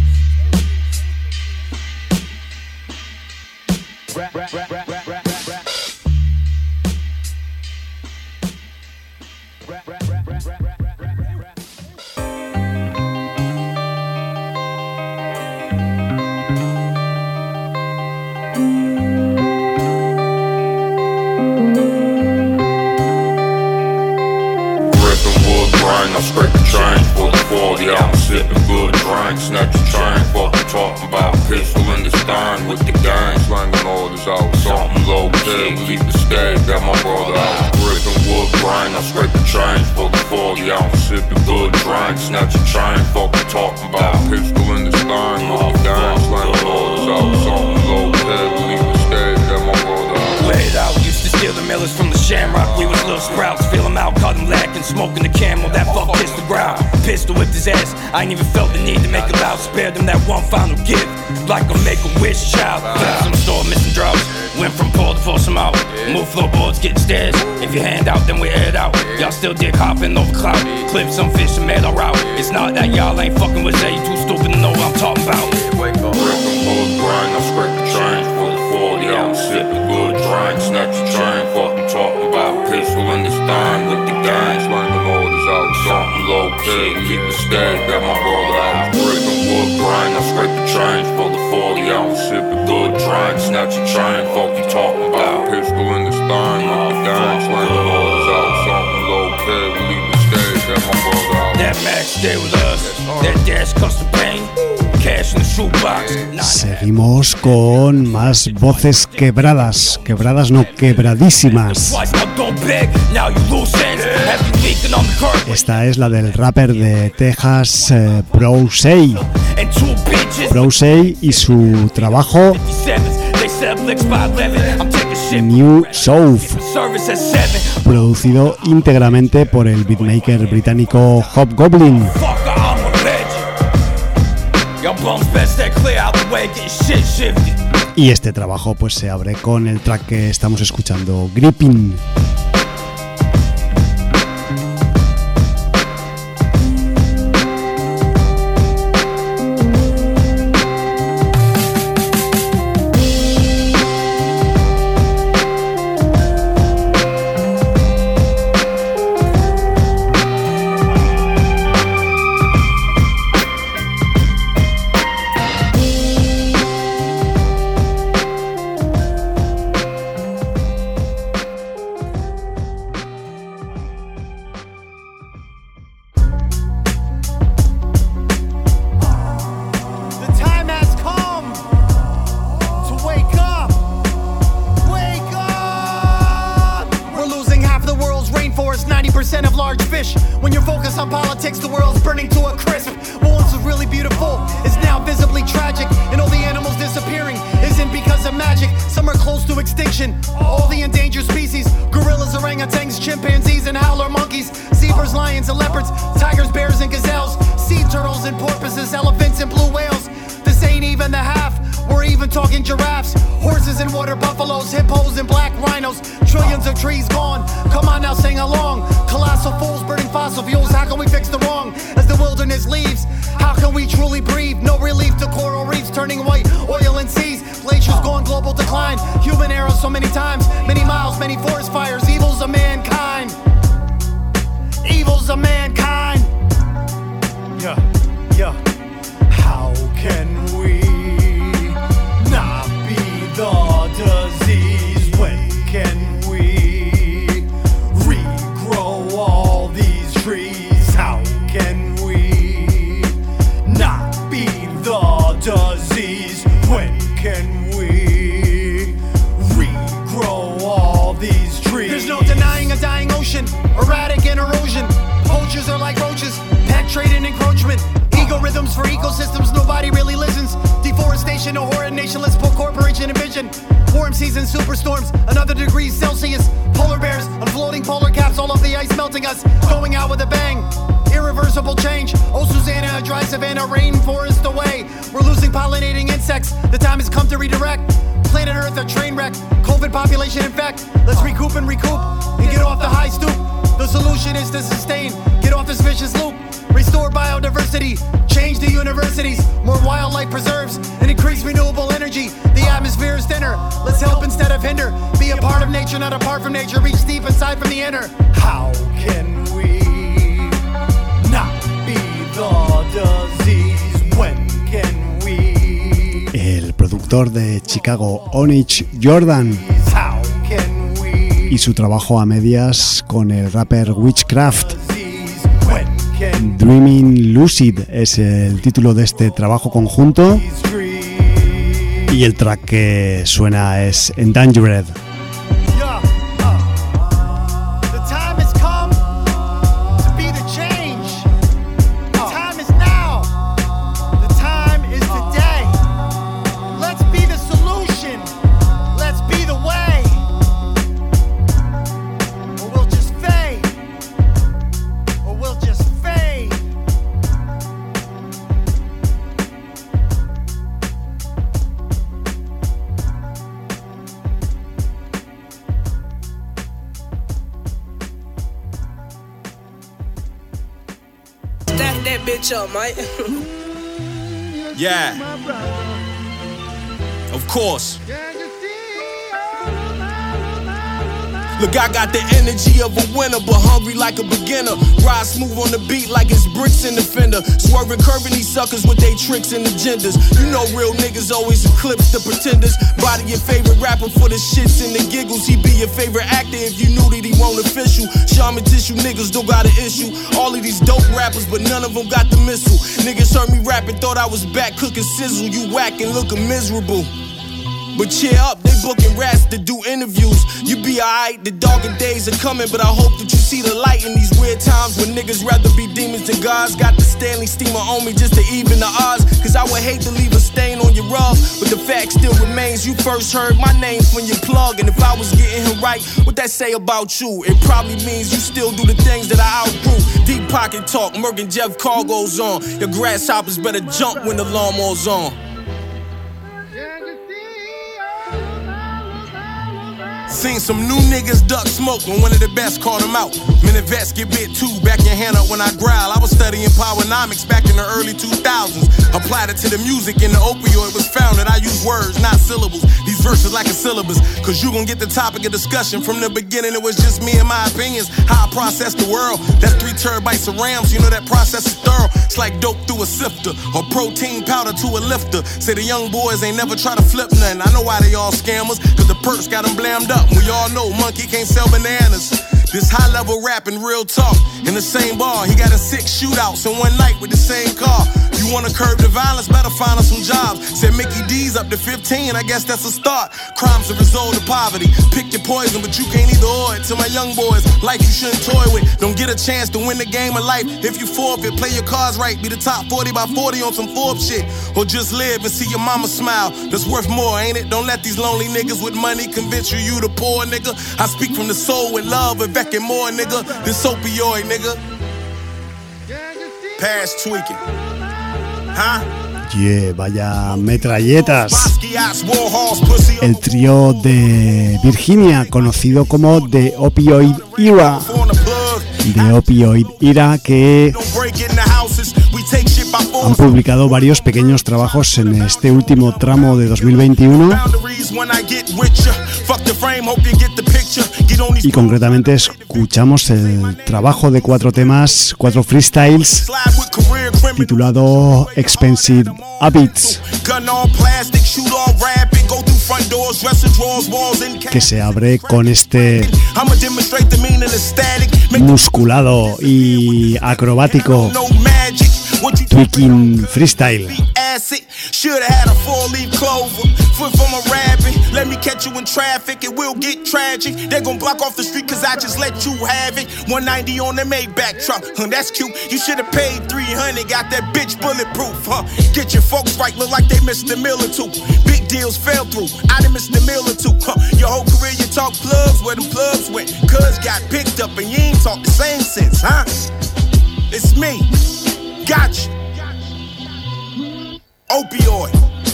I scrape the change for the forty, I'm sipping good drink. Snatch the chain, fucking talking about pistol in the stein. With the gang, slanging orders out. Something low key, leave the stage, got my brother out. Gripping wood grind, I scrape the change for the forty, I'm sipping good drink. Snatch the chain, fucking talking about pistol in the stein. With the gang, slanging orders out. Something low key, leave the stage, got my brother out. Laid out, used to steal the millers from the Shamrock. We was little sprouts, feel them out, caught them lacking, smoking the camel. That fuck kissed the ground, pistol whipped his ass. I ain't even felt the need to make a loud, spare them that one final gift, like a make-a-wish child. Flip some store, missing drops, went from poor to force them out. Move floorboards, get stairs, if you hand out, then we air it out. Y'all still dick hopping over clout, clip some fish and made a route. It's not that y'all ain't fucking with Zay, you too stupid to know what I'm talking about. Wake up, ripping wood grind, I scrape the change for the forty, I'm sipping good drink. Snatch the chain, fucking talking about pistol in the stein. With the gang, slanging orders out. Something low key, keep the stage, got my brother out. Ripping wood grind, I scrape the change for the forty, I'm sipping good drink. Snatch the chain, fucking talking about pistol in the stein. With the gang, slanging orders out. Something low key, leave the stage, got my brother out. That Max stay with us, that dash custom pain. Seguimos con más voces quebradas, quebradas no, quebradísimas. Esta es la del rapper de Texas, eh, Browsey. Browsey y su trabajo New South, producido íntegramente por el beatmaker británico Hobgoblin. Y este trabajo pues se abre con el track que estamos escuchando, Gripping. De Chicago, Onyx Jordan, y su trabajo a medias con el rapper Witchcraft. Dreaming Lucid es el título de este trabajo conjunto y el track que suena es Endangered. Up, mate. Yeah. Of course. Look, I got the energy of a winner, but hungry like a beginner. Ride smooth on the beat like it's bricks in the fender. Swerving, curving these suckers with they tricks and agendas. You know real niggas always eclipse the pretenders. Body your favorite rapper for the shits and the giggles. He be your favorite actor if you knew that he won't official. Shaman tissue niggas don't got an issue. All of these dope rappers, but none of them got the missile. Niggas heard me rapping, thought I was back cooking sizzle. You whack and looking miserable. But cheer up, they booking rats to do interviews. You be alright, the darker days are coming, but I hope that you see the light in these weird times when niggas rather be demons than gods. Got the Stanley steamer on me just to even the odds, cause I would hate to leave a stain on your rug, but the fact still remains you first heard my name from your plug. And if I was getting him right, what that say about you? It probably means you still do the things that I outgrew. Deep pocket talk, Merc and Jeff Cargo's on. Your grasshoppers better jump when the lawnmower's on. Seen some new niggas duck smoke when one of the best called them out. Minute vets get bit too, back your hand up when I growl. I was studying powernomics back in the early two thousands. Applied it to the music and the opioid was found that I use words, not syllables. These verses like a syllabus, cause you gon' get the topic of discussion. From the beginning it was just me and my opinions, how I process the world. That's three terabytes of RAM, so you know that process is thorough. It's like dope through a sifter, or protein powder to a lifter. Say the young boys ain't never try to flip nothing. I know why they all scammers, cause the perks got them blammed up. We all know monkey can't sell bananas. This high level rapping, real talk. In the same bar, he got in six shootouts in one night with the same car. You wanna curb the violence, better find us some jobs. Said Mickey D's up to fifteen, I guess that's a start. Crime's a result of poverty. Pick your poison, but you can't either or it. To my young boys, life you shouldn't toy with. Don't get a chance to win the game of life. If you forfeit, play your cards right. Be the top forty by forty on some Forbes shit. Or just live and see your mama smile. That's worth more, ain't it? Don't let these lonely niggas with money convince you you the poor nigga. I speak from the soul with love and Beck and more, nigga. This opioid, nigga. Pass tweaking. Huh? Yeah, vaya metralletas. El trío de Virginia, conocido como The Opioid Era. The Opioid Era, que han publicado varios pequeños trabajos en este último tramo de dos mil veintiuno. Y concretamente escuchamos el trabajo de cuatro temas, cuatro freestyles, titulado Expensive Habits, que se abre con este musculado y acrobático tweaking freestyle. Should've had a four-leaf clover. Foot from a rabbit. Let me catch you in traffic, it will get tragic. They gon' block off the street cause I just let you have it. one ninety on the Maybach truck, huh, that's cute. You should've paid three hundred, got that bitch bulletproof, huh. Get your folks right, look like they missed a meal or two. Big deals fell through, I done missed a meal or two, huh. Your whole career you talk plugs, where them plugs went. Cuz got picked up and you ain't talk the same sense, huh. It's me, gotcha. Opioid.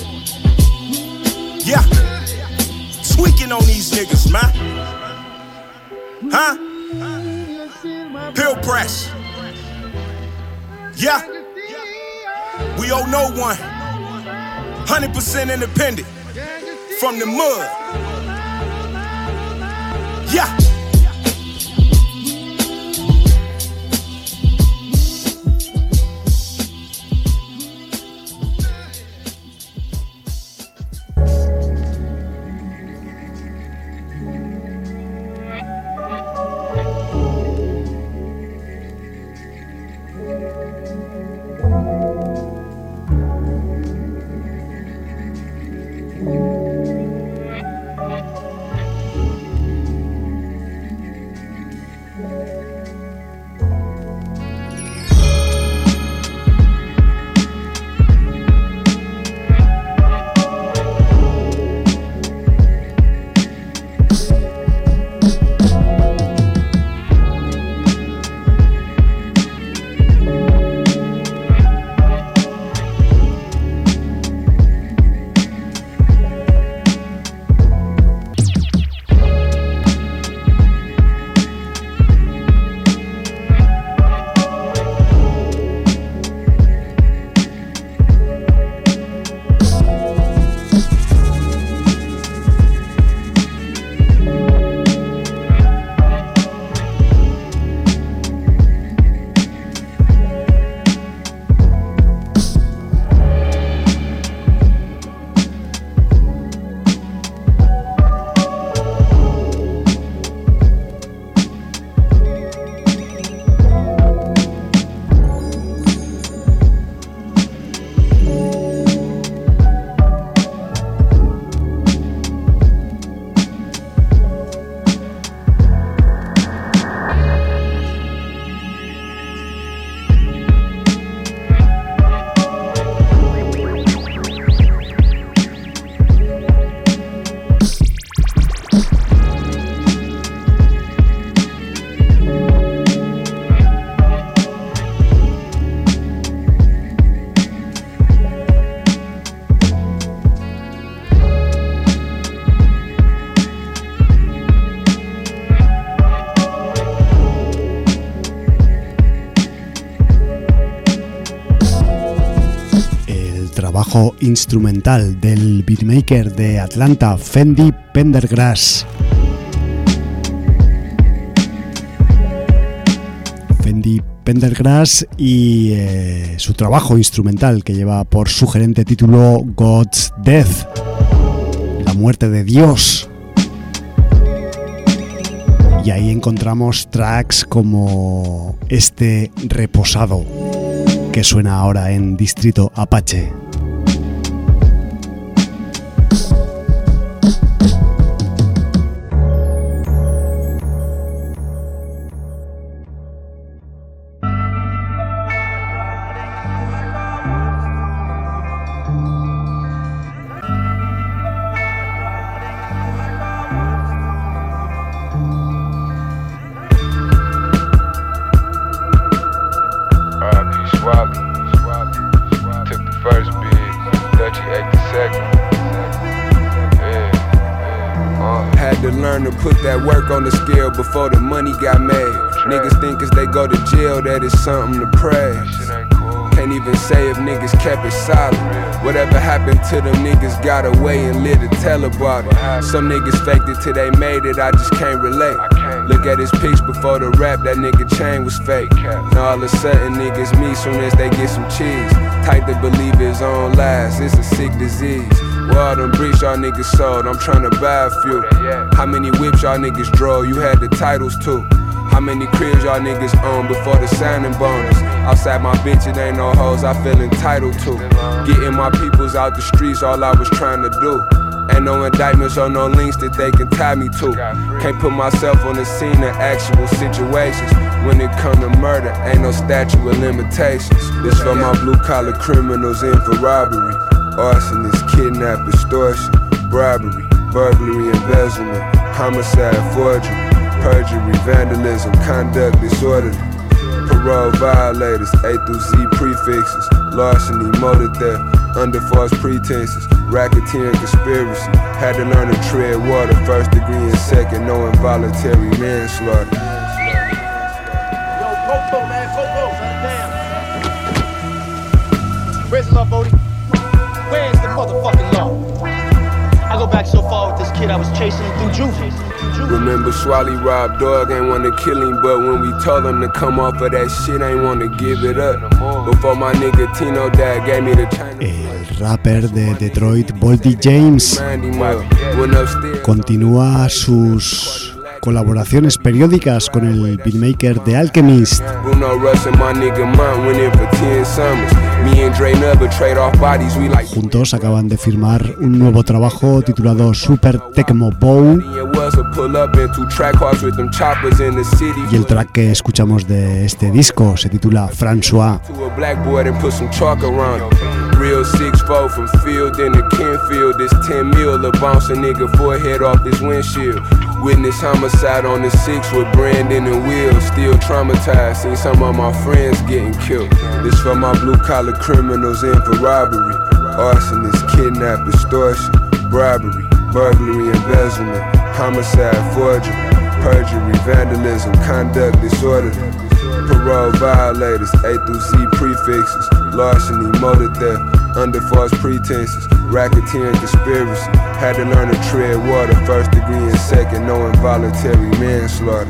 Yeah. Tweaking on these niggas, man. Huh? Pill press. Yeah. We owe no one. one hundred percent independent. From the mud. Yeah. trabajo instrumental del beatmaker de Atlanta, Fendi Pendergrass. Fendi Pendergrass y eh, su trabajo instrumental que lleva por sugerente título God's Death, la muerte de Dios. Y ahí encontramos tracks como este Reposado, que suena ahora en Distrito Apache. On the scale before the money got made. Niggas think as they go to jail that it's something to praise. Can't even say if niggas kept it solid. Whatever happened to them niggas got away and lit to tell about it. Some niggas faked it till they made it, I just can't relate. Look at his pics before the rap, that nigga chain was fake. Now all of a sudden niggas me soon as they get some cheese. Tight to believe his own lies, it's a sick disease. Well, all them bricks y'all niggas sold, I'm tryna buy a few. How many whips y'all niggas drove, you had the titles too. How many cribs y'all niggas own before the signing bonus? Outside my bitch, it ain't no hoes I feel entitled to. Getting my peoples out the streets, all I was trying to do. Ain't no indictments or no links that they can tie me to. Can't put myself on the scene of actual situations. When it come to murder, ain't no statute of limitations. This for my blue collar criminals in for robbery. Arsonist, kidnap, extortion, robbery, burglary, embezzlement, homicide, forgery, perjury, vandalism, conduct disorderly, parole violators, A through Z prefixes, larceny, motor theft, under false pretenses, racketeering, conspiracy. Had to learn to tread water, first degree and second, no involuntary manslaughter. Yo, Popo, man, Popo, damn. Where's the love, Bodie? Where's the motherfucking law? I go back so far with this kid I was chasing him through Juvie. Remember Swally Rob Dog ain't wanna kill him, but when we told him to come off of that shit, ain't wanna give it up. Before my nigga Tino Dad gave me the China. El rapper de Detroit, Boldy James, continúa sus colaboraciones periódicas con el beatmaker The Alchemist. Juntos acaban de firmar un nuevo trabajo titulado Super Tecmo Bow, y el track que escuchamos de este disco se titula François. Real six four from field in the Kenfield. This ten mil a bounce a nigga forehead off this windshield. Witness homicide on the six with Brandon and Will. Still traumatized, seen some of my friends getting killed. This for my blue collar criminals in for robbery, arsonist, kidnap, extortion, robbery, burglary, embezzlement, homicide, forgery, perjury, vandalism, conduct disorderly, parole violators, A through Z prefixes, larceny, motor theft, under false pretenses, racketeering, conspiracy. Had to learn to tread water, first degree and second, no involuntary manslaughter.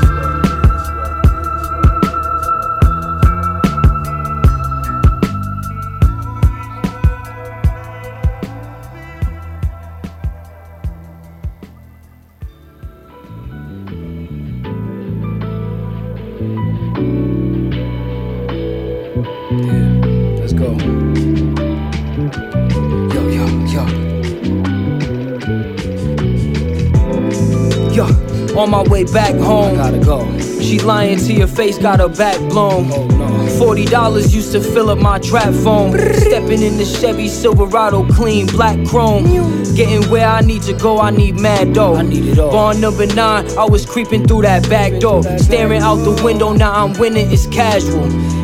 On my way back home, I gotta go. She lying to your face, got her back blown. Oh, no. Forty dollars used to fill up my trap phone. Stepping in the Chevy Silverado, clean black chrome. Getting where I need to go, I need mad dough. I need it all. Bar number nine, I was creeping through that back door. Staring out the window, now I'm winning, it's casual.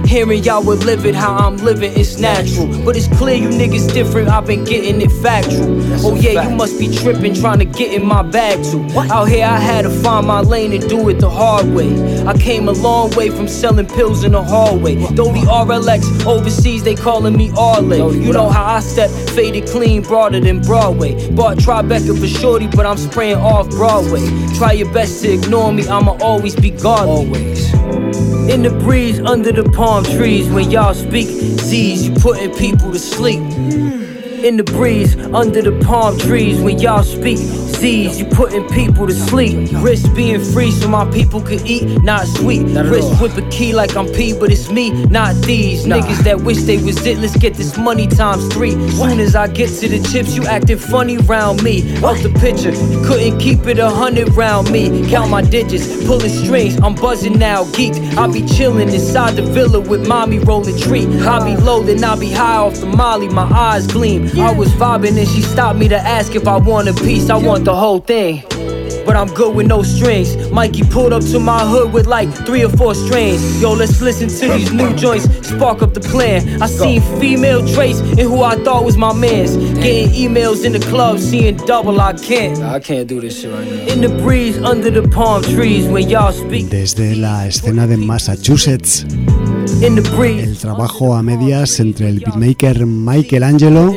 Hearing y'all would live it how I'm living, it's natural. But it's clear you niggas different, I've been getting it factual. Oh yeah, you must be tripping, trying to get in my bag too. Out here I had to find my lane and do it the hard way. I came a long way from selling pills in the hallway. Dolly R L X, overseas they calling me Arley. You know how I step, faded clean, broader than Broadway. Bought Tribeca for shorty, but I'm spraying off Broadway. Try your best to ignore me, I'ma always be godly. Always. In the breeze, under the palm trees, when y'all speak Z's, you putting people to sleep. In the breeze, under the palm trees, when y'all speak Z's, you putting people to sleep. Risk being free so my people could eat, not sweet. Risk whip a key like I'm P, but it's me, not these nah. Niggas that wish they was it, let's get this money times three. Soon as I get to the chips, you acting funny round me. Out the picture, you couldn't keep it a hundred round me. Count my digits, pulling strings, I'm buzzing now, geeked. I be chilling inside the villa with mommy rolling tree. I be low, then I be high off the molly, my eyes gleam. I was vibing and she stopped me to ask if I want a piece. I want the whole thing, but I'm good with no strings. Mikey pulled up to my hood with like three or four strains. Yo, let's listen to these new joints, spark up the plan. I seen female traits in who I thought was my mans. Getting emails in the club, seeing double, I can't. I can't do this shit right now. In the breeze, under the palm trees, when y'all speak. Desde la escena de Massachusetts, el trabajo a medias entre el beatmaker Michael Angelo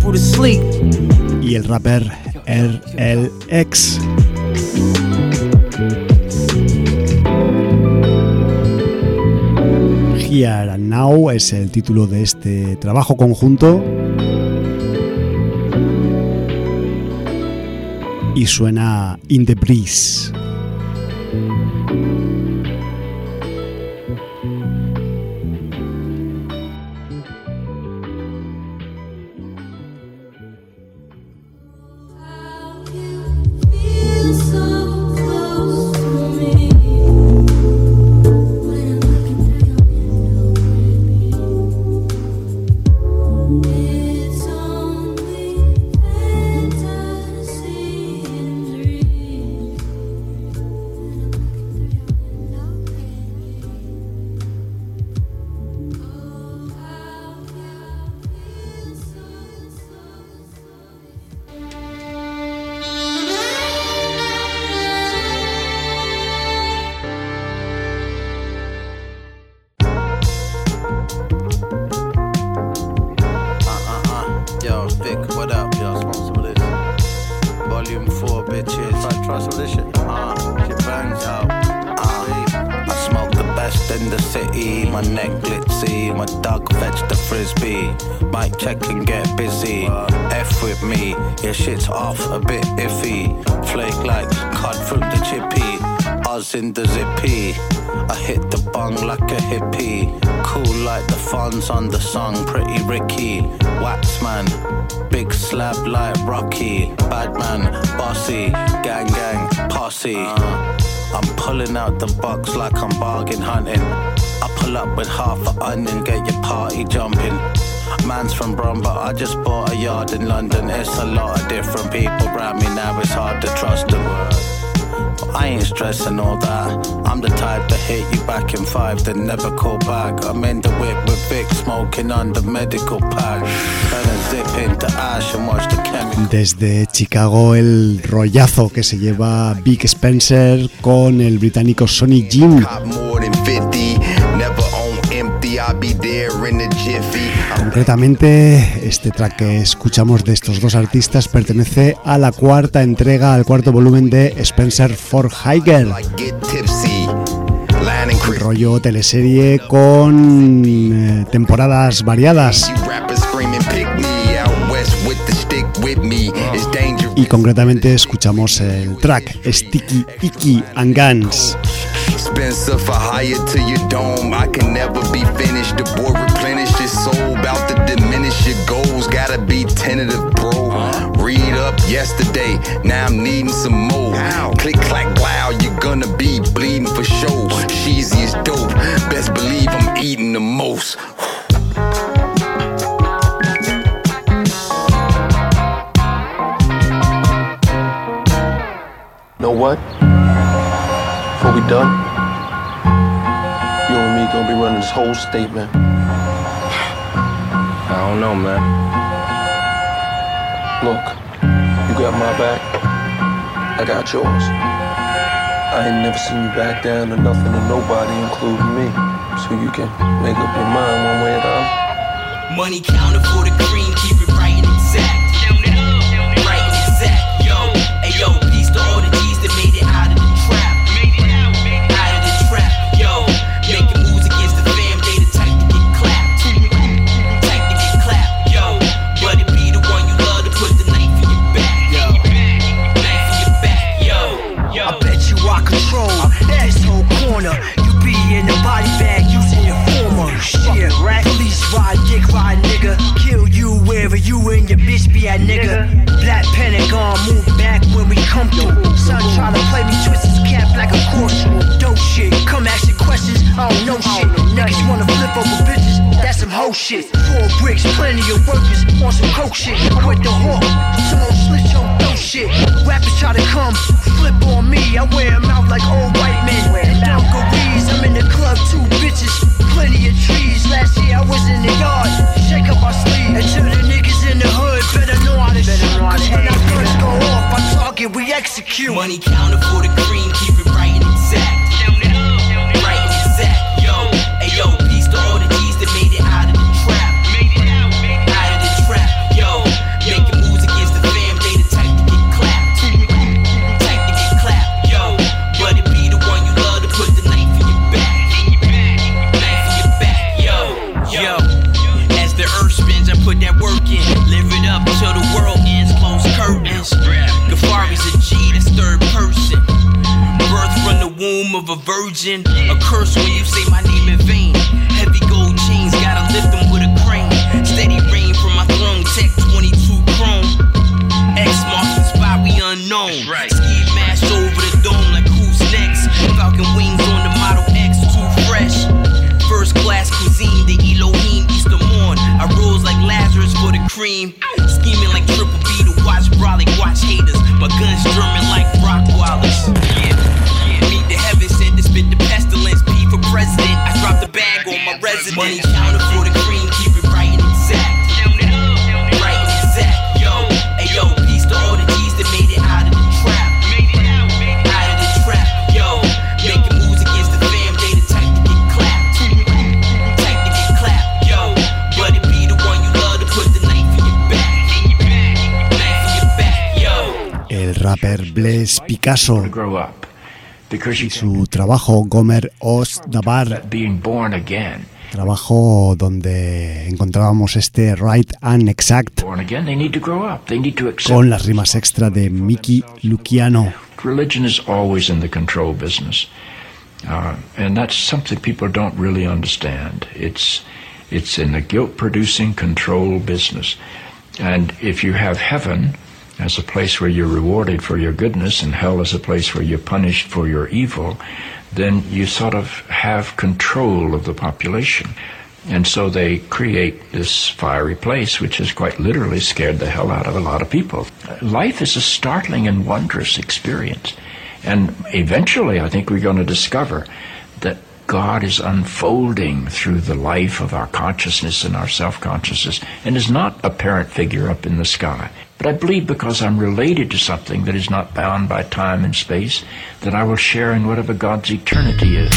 y el rapper R L X. Here and Now es el título de este trabajo conjunto y suena In the Breeze. On the song, Pretty Ricky, Waxman, big slab like Rocky, Badman, Bossy, gang gang, posse. Uh, I'm pulling out the box like I'm bargain hunting. I pull up with half an onion, get your party jumping. Man's from Brum, but I just bought a yard in London. It's a lot of different people around me now, it's hard to trust them. I ain't stressing all that. I'm the type to hit you back in five, then never call back. I'm in the whip with Vic, smoking on the medical pack. Gonna zip into ash and watch the chemical. Desde Chicago, el rollazo que se lleva Big Spencer con el británico Sonny Jim. Concretamente, este track que escuchamos de estos dos artistas pertenece a la cuarta entrega, al cuarto volumen de Spencer for Hire. Un rollo teleserie con eh, temporadas variadas. Y concretamente escuchamos el track Sticky Icky and Guns. Spencer for hire to your dome. I can never be finished. The boy replenished his soul, bout to diminish your goals. Gotta be tentative, bro. Read up yesterday, now I'm needing some more. Click, clack, blow, you're gonna be bleeding for show. Cheesy is dope, best believe I'm eating the most. Know what? Before we done, you and me gonna be running this whole state, man? I don't know, man. Look, you got my back, I got yours. I ain't never seen you back down to nothing or nobody, including me. So you can make up your mind one way or the other. Money counter for the green, keep it right and exact. Right and exact, yo. Hey yo, peace to all the G's that made it out of the trap. Out of the trap, yo. Making moves against the fam, they the type to get clapped. Type to get clapped, yo. But it be the one you love to put the knife in your back, yo. Knife in your back, yo. Yo. I bet you I control this whole corner. You be in the body bag using your former. Shit, police ride, dick ride, nigga. Kill you wherever you and your bitch be at, nigga. Black Pentagon, move back when we come through. Son try to play me, twist his cap like a course. Dope shit, come asking questions, I don't know shit. Niggas wanna flip over bitches, that's some hoe shit. Four bricks, plenty of workers on some coke shit. I'm with the hawk, someone slit your dope shit. Rappers try to come, flip on me. I wear them out like old white men. And dungarees, I'm in the club, two bitches, plenty of trees. Last year I was in the yard, shake up our sleeve. And to the niggas in the hood, better know how to shoot. Cause when our guns go off, I target, we execute. Money counter for the green, keep it right and exact. Right and exact, yo. Hey yo, peace to all the G's that made it out of the trap. Out of the trap, yo. Making moves against the fam, they the type to get clapped. Type to get clapped, yo. But it be the one you love to put the knife in your back. Knife in your back, yo. Yo. As the earth spins, I put that work in. Live it up till the world ends, close curtains. Gafari's a G, that's third person. Birth from the womb of a virgin. A curse when you say my name in vain. Heavy gold chains, gotta lift them with a crane. Steady rain from my throne, tech twenty-two chrome. X marks the spot, we unknown. Ski mask over the dome like who's next? Falcon wings on the Model X, too fresh. First class cuisine, the Elohim, Easter morn. I rose like Lazarus for the cream. Scheming like Triple B to watch brolic, watch haters. My guns drumming like Rock Wallace. Yeah, yeah. Meet the heaven sent to spit the pestilence. P for president, I dropped the bag on my residence. Money counter for the green, keep it right and exact. Right and exact, yo. Hey yo, peace to all the G's that made it out of the trap. Out of the trap, yo. Making moves against the fam, they the type to get clapped. Type to get clapped, yo. But it be the one you love to put the knife in your back. Knife in your back, yo. El rapper Blaze Picasso y su trabajo Gomer Oz Dabar, trabajo donde encontrábamos este Right and Exact con las rimas extra de Mickey Luciano. Religion is always in the control business, uh, and that's something people don't really understand. It's it's in the guilt-producing control business, and if you have heaven as a place where you're rewarded for your goodness and hell as a place where you're punished for your evil, then you sort of have control of the population. And so they create this fiery place, which has quite literally scared the hell out of a lot of people. Life is a startling and wondrous experience. And eventually, I think we're going to discover that God is unfolding through the life of our consciousness and our self-consciousness and is not a parent figure up in the sky. But I believe because I'm related to something that is not bound by time and space, that I will share in whatever God's eternity is.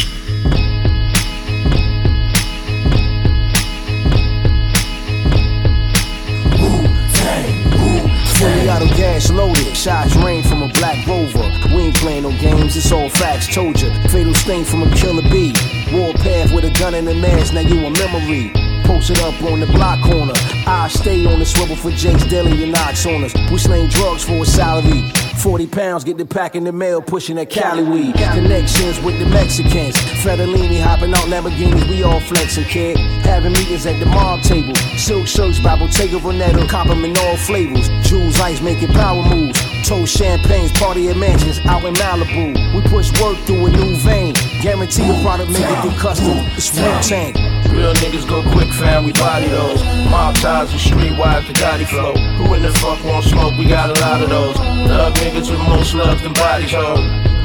Semi-auto gas loaded, shots rain from a black Rover. We ain't playing no games, it's all facts, told ya. Fatal stain from a killer bee. Warpath with a gun in the mask, now you a memory. Posted up on the block corner. I stay on the swivel for Jake's Deli and knocks on us. We slaying drugs for a salary. forty pounds, get the pack in the mail, pushing that Cali weed. Connections with the Mexicans. Fetellini hopping out Lamborghinis, we all flexing, kid. Having meetings at the mob table. Silk shirts by Bottega Veneta, compliment all flavors. Jules Ice making power moves. Toast champagnes, party at mansions out in Malibu. We push work through a new vein. Guarantee the product make it through custom. It's Wu-Tang. Real niggas go quick, fam, we body those. Mob ties and streetwise, the Gotti flow. Who in the fuck won't smoke? We got a lot of those. Thug niggas with more slugs than bodies, ho.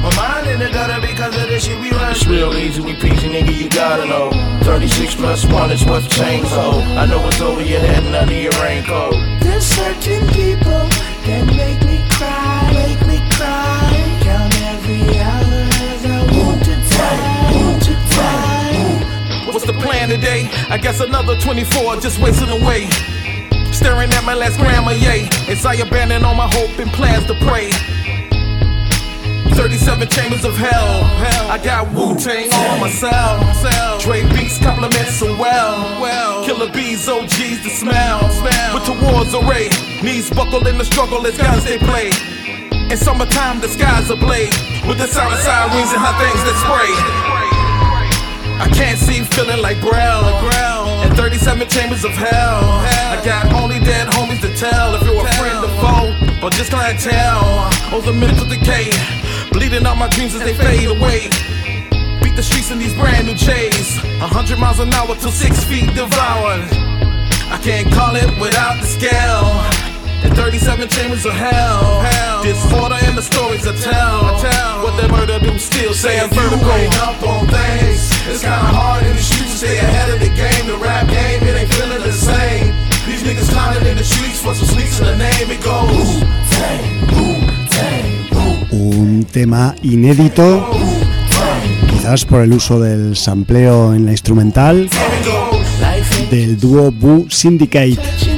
My mind in the gutter because of the shit we run. It's real easy, we peasy, nigga, you gotta know. thirty-six plus one is what the chains hold. I know it's over your head and under your raincoat. There's certain people that make me cry, make me cry. Count every hour as I want to die, want to die. What's the plan today? I guess another twenty-four just wasting away. Staring at my last grandma, yay. As I abandon all my hope and plans to pray. thirty-seven chambers of hell. I got Wu-Tang on my cell. Dre beats compliments so well. Killer bees, O Gs the smell. With towards array. Knees buckle in the struggle as guns they play. In summertime the skies ablaze. With the sound of sirens and hot things that spray. I can't see feeling like Brel. And thirty-seven chambers of hell. I got only dead homies to tell. If you're a friend or foe, or just clientele. Over mental decay. Bleeding out my dreams as they fade away. Beat the streets in these brand new chains. A hundred miles an hour till six feet devoured. I can't call it without the scale. And thirty-seven chambers of hell. Disorder and the stories I tell. What that murder do still say I'm vertical. Ain't up on things. It's kinda hard in the streets to stay ahead of the game. The rap game, it ain't feeling the same. These niggas clowning in the streets for some sneaks in the name. It goes Wu-Tang, Wu-Tang. Un tema inédito, quizás por el uso del sampleo en la instrumental, del dúo Boo Syndicate,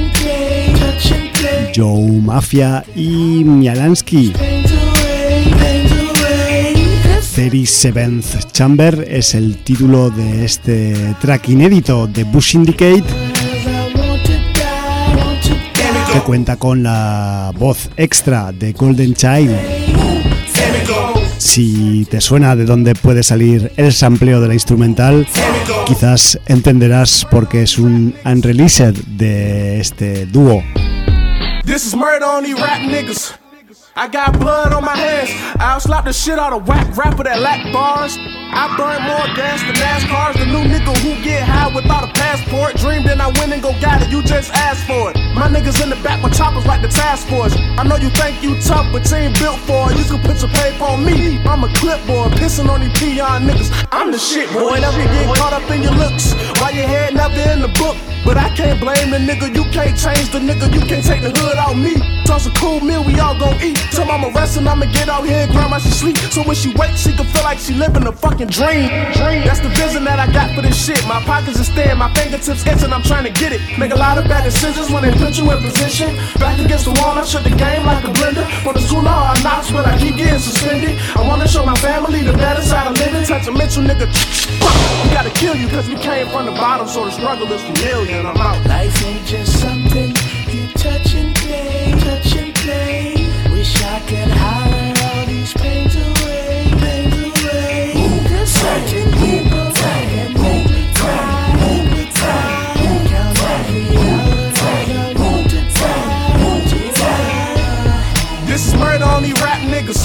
Joe Mafia y Mialansky. thirty-seventh Chamber es el título de este track inédito de Boo Syndicate, que cuenta con la voz extra de Golden Child. Si te suena de dónde puede salir el sampleo de la instrumental, quizás entenderás por qué es un unreleased de este dúo. This is murder on these rap niggas. I got blood on my hands. I'll slap the shit out of whack rapper that lack bars. I burn more gas than NASCARs. The new nigga who get high without a passport. Dreamed and I went and go got it, you just asked for it. My niggas in the back with choppers like the task force. I know you think you tough, but you ain't built for it. You can put your paper on me. I'm a clipboard, pissing on these peon niggas. I'm the shit, boy. Never get caught up in your looks. Why your head never in the book? But I can't blame the nigga, you can't change the nigga, you can't take the hood out me. Toss a cool meal, we all gon' eat. Tell mama restin', I'ma get out here and grandma she sleep. So when she wakes, she can feel like she living a fucking dream. That's the vision that I got for this shit. My pockets are staring, my fingertips itching, I'm trying to get it. Make a lot of bad decisions when they put you in position. Back against the wall, I shut the game like a blender. For the school law, I knocks, but I keep getting suspended. I wanna show my family the better side of living. Touch a mental nigga, we gotta kill you cause we came from the bottom, so the struggle is familiar. I'm out. Life ain't just something you touch and play, touch and play. Wish I could holler all these pains away, pains away. There's certain people that make me cry, make me cry. Count every hour as I want to die, want to die. This is murder on these rap niggas.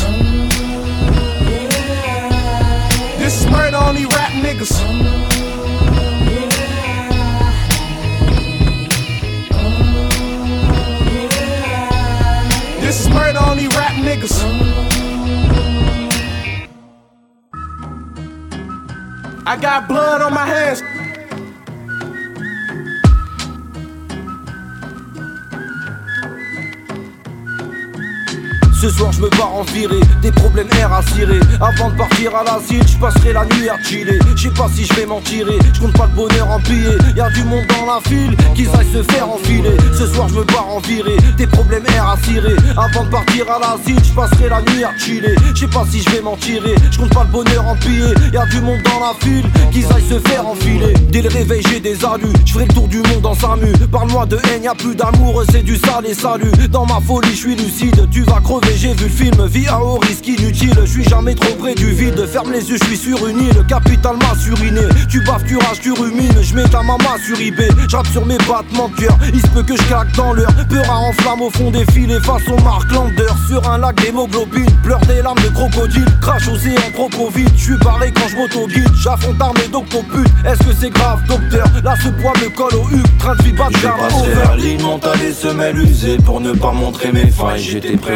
This is murder on these rap niggas. This is murder on these rap niggas. I got blood on my hands. Ce soir je me barre en virée, des problèmes air à cirer. Avant de partir à l'asile, je passerai la nuit à chiller. Je sais pas si je vais m'en tirer, je compte pas le bonheur en piller. Y'a du monde dans la file, qu'ils aillent se faire enfiler. Ce soir je me barre en virée, des problèmes air à cirer. Avant de partir à l'asile, je passerai la nuit à chiller. Je sais pas si je vais m'en tirer, je compte pas le bonheur en piller. Y'a du monde dans la file, qu'ils aillent se faire enfiler. Dès le réveil j'ai des alus, je ferai le tour du monde en SAMU. Parle-moi de haine, y'a plus d'amour, c'est du sale et salut. Dans ma folie je suis lucide, tu vas crever. J'ai vu le film, vie à haut risque inutile. Je suis jamais trop près du vide. Ferme les yeux, je suis sur une île. Capital m'a suriné. Tu baves, tu rages, tu rumines. Je mets ta maman sur eBay. J'rappe sur mes battements de cœur. Il se peut que je claque dans l'heure. Peur à enflamme au fond des filets. Façon Mark Lander. Sur un lac d'hémoglobine. Pleure des larmes de crocodile. Crache océan trop vite. Je suis barré quand je m'auto-guide. J'affronte armée d'octopute. Est-ce que c'est grave, docteur? Là ce poids me colle au huc. Train de vie pas de garde. Je passerai la ligne, monter les semelles usées. Pour ne pas montrer mes failles. J'étais prêt à me déguiser.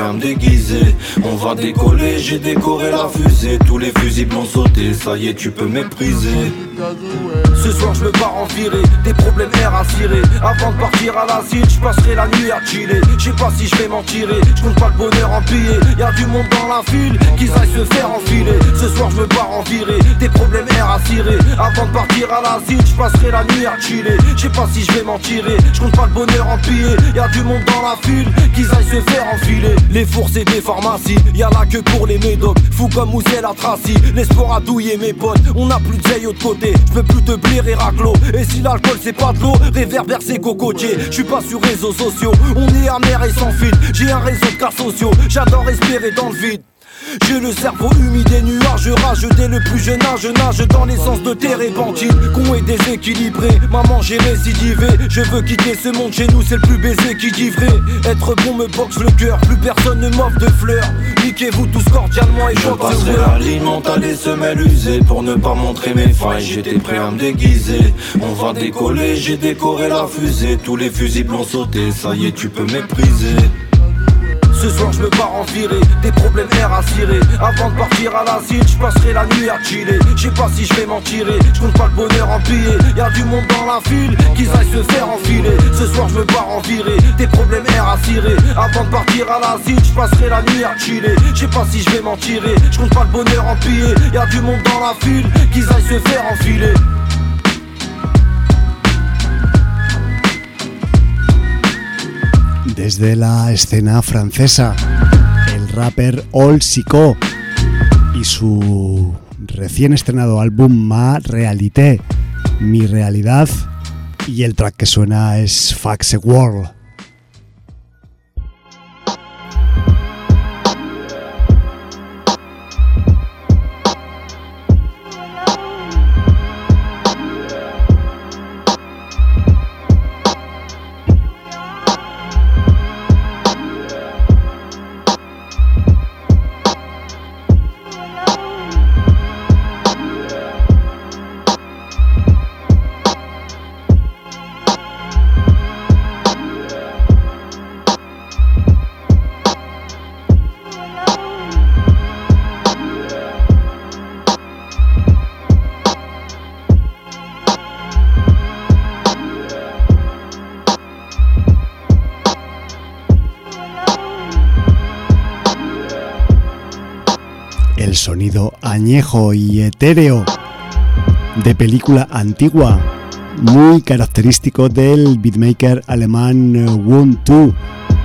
déguisé. On va décoller, j'ai décoré la fusée. Tous les fusibles ont sauté, ça y est tu peux mépriser. Ce soir je me pars en virée, des problèmes air à cirer. Avant de partir à l'acide, je passerai la nuit à chiller. Je sais pas si je vais m'en tirer, je compte pas le bonheur en billets. Y'a du monde dans la file, qu'ils aillent se faire enfiler. Ce soir je me pars en virée, des problèmes air à cirer. Avant de partir à l'acide, je passerai la nuit à chiller. Je sais pas si je vais m'en tirer, je compte pas le bonheur en billets. Y'a du monde dans la file, qu'ils aillent se faire enfiler. Les fours c'est des pharmacies, y'a la queue pour les médocs. Fou comme Moussel à Tracy, l'espoir a douillé mes potes. On a plus de zeille de côté, je peux plus te blairer et raclo. Et si l'alcool c'est pas de l'eau, réverbère c'est cocotier. Je suis pas sur réseaux sociaux, on est amer et sans fil. J'ai un réseau de cas sociaux, j'adore respirer dans le vide. J'ai le cerveau humide et nuages, rage dès le plus jeune âge. Je nage dans l'essence de terre et bandine, con et déséquilibré. Maman j'ai récidivé, je veux quitter ce monde. Chez nous c'est le plus baisé qui dit vrai. Être bon me boxe le cœur, plus personne ne m'offre de fleurs. Niquez-vous tous cordialement et je passerai la ligne mentale et semelle usée. Pour ne pas montrer mes failles, j'étais prêt à me déguiser. On va décoller, j'ai décoré la fusée. Tous les fusibles ont sauté, ça y est tu peux mépriser. Ce soir je me pars en virée, des problèmes air à cirer. Avant de partir à l'acide, je passerai la nuit à chiller. Je sais pas si je vais m'en tirer, je compte pas le bonheur en billets. Y'a du monde dans la file, qu'ils aillent se faire enfiler. Ce soir je me pars en virée, des problèmes air à cirer. Avant de partir à l'acide, je passerai la nuit à chiller. Je sais pas si je vais m'en tirer, je compte pas le bonheur en billets. Y'a du monde dans la file, qu'ils aillent se faire enfiler. Desde la escena francesa, el rapper Old Sicko y su recién estrenado álbum Ma Réalité, Mi Realidad, y el track que suena es Faxe World. Sonido añejo y etéreo de película antigua, muy característico del beatmaker alemán Ubuntu.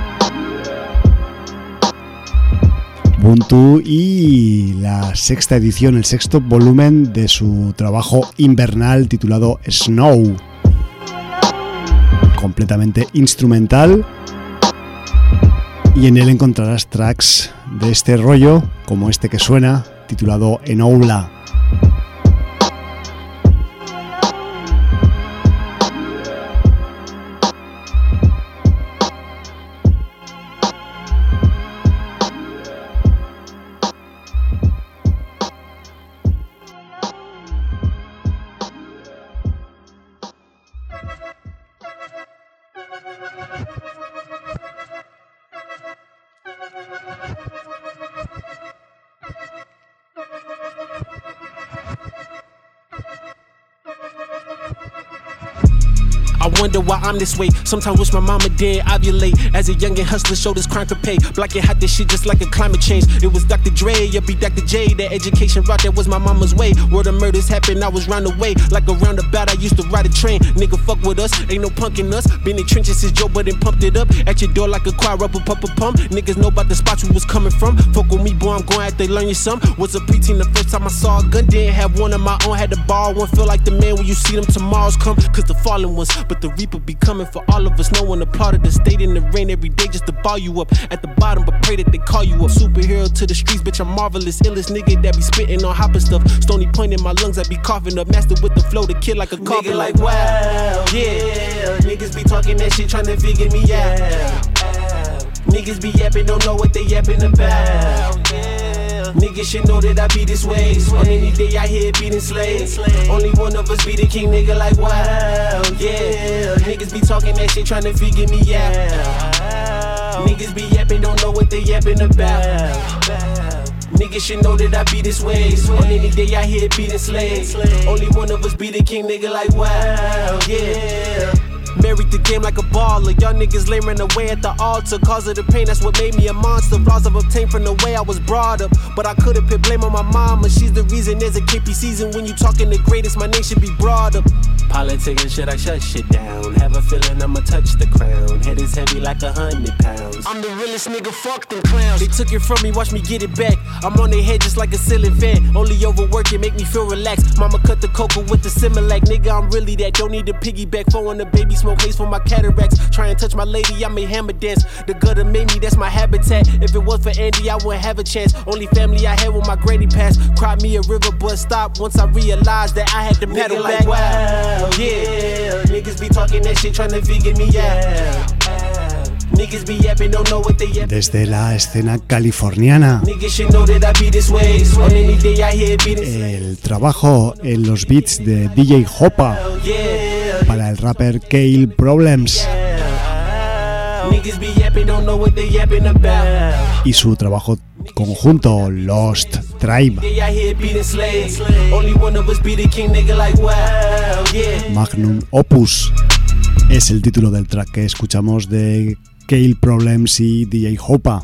Ubuntu y la sexta edición, el sexto volumen de su trabajo invernal titulado Snow, completamente instrumental, y en él encontrarás tracks de este rollo, como este que suena, titulado Enoula. Wonder why I'm this way. Sometimes wish my mama didn't ovulate. As a youngin' hustler, showed this crime could pay. Black and hot, this shit just like a climate change. It was Doctor Dre, yeah, be Doctor J. That education route, that was my mama's way. Where the murders happened, I was round the way. Like a roundabout, I used to ride a train. Nigga, fuck with us, ain't no punk in us. Been in trenches since Joe Budden pumped it up. At your door like a choir up a pump a pump. Niggas know about the spots we was coming from. Fuck with me, boy, I'm going out there, learn you some. Was a preteen the first time I saw a gun. Didn't have one of my own, had to borrow one. Feel like the man when you see them tomorrows come. Cause the fallen ones, but the reaper be coming for all of us. No one applauded the state in the rain every day just to ball you up at the bottom, but pray that they call you up. Superhero to the streets, bitch, I'm marvelous. Illest nigga that be spitting on hopper stuff. Stony point in my lungs, I be coughing up. Master with the flow, the kid like a coffin. Nigga like wow, yeah. yeah. Niggas be talking that shit, trying to figure me out. Niggas be yapping, don't know what they yapping about. Niggas should know that I be this way. On any day I hear beating slaves. Only one of us be the king, nigga, like wow, yeah. Niggas be talking that shit, trying to figure me out. Niggas be yapping, don't know what they yapping about. Niggas should know that I be this way. On any day I hear beating slaves. Only one of us be the king, nigga, like wow, yeah. Married the game like a baller. Y'all niggas lame ran away at the altar. Cause of the pain, that's what made me a monster. Flaws I've obtained from the way I was brought up. But I couldn't put blame on my mama. She's the reason there's a K P season. When you talking the greatest, my name should be brought up. Politic and shit, I shut shit down. Have a feeling I'ma touch the crown. Head is heavy like a hundred pounds. I'm the realest nigga, fuck them clowns. They took it from me, watch me get it back. I'm on their head just like a ceiling fan. Only overwork it, make me feel relaxed. Mama cut the cocoa with the Similac. Nigga, I'm really that. Don't need a piggyback. Phone the baby, smoke haze for my cataracts. Try and touch my lady, I may hammer dance. The gutter made me, that's my habitat. If it was for Andy, I wouldn't have a chance. Only family I had with my Grady pass. Cried me a river, but stopped once I realized that I had to pedal nigga back. Like, wow, yeah. Niggas be talking that shit, trying to figure me out. Niggas be yapping, don't know what they yapping. Desde la escena californiana, el trabajo en los beats de D J Hopa para el rapper Kale Problems y su trabajo conjunto Lost Tribe. Magnum Opus es el título del track que escuchamos de Kale Problems y D J Hopa.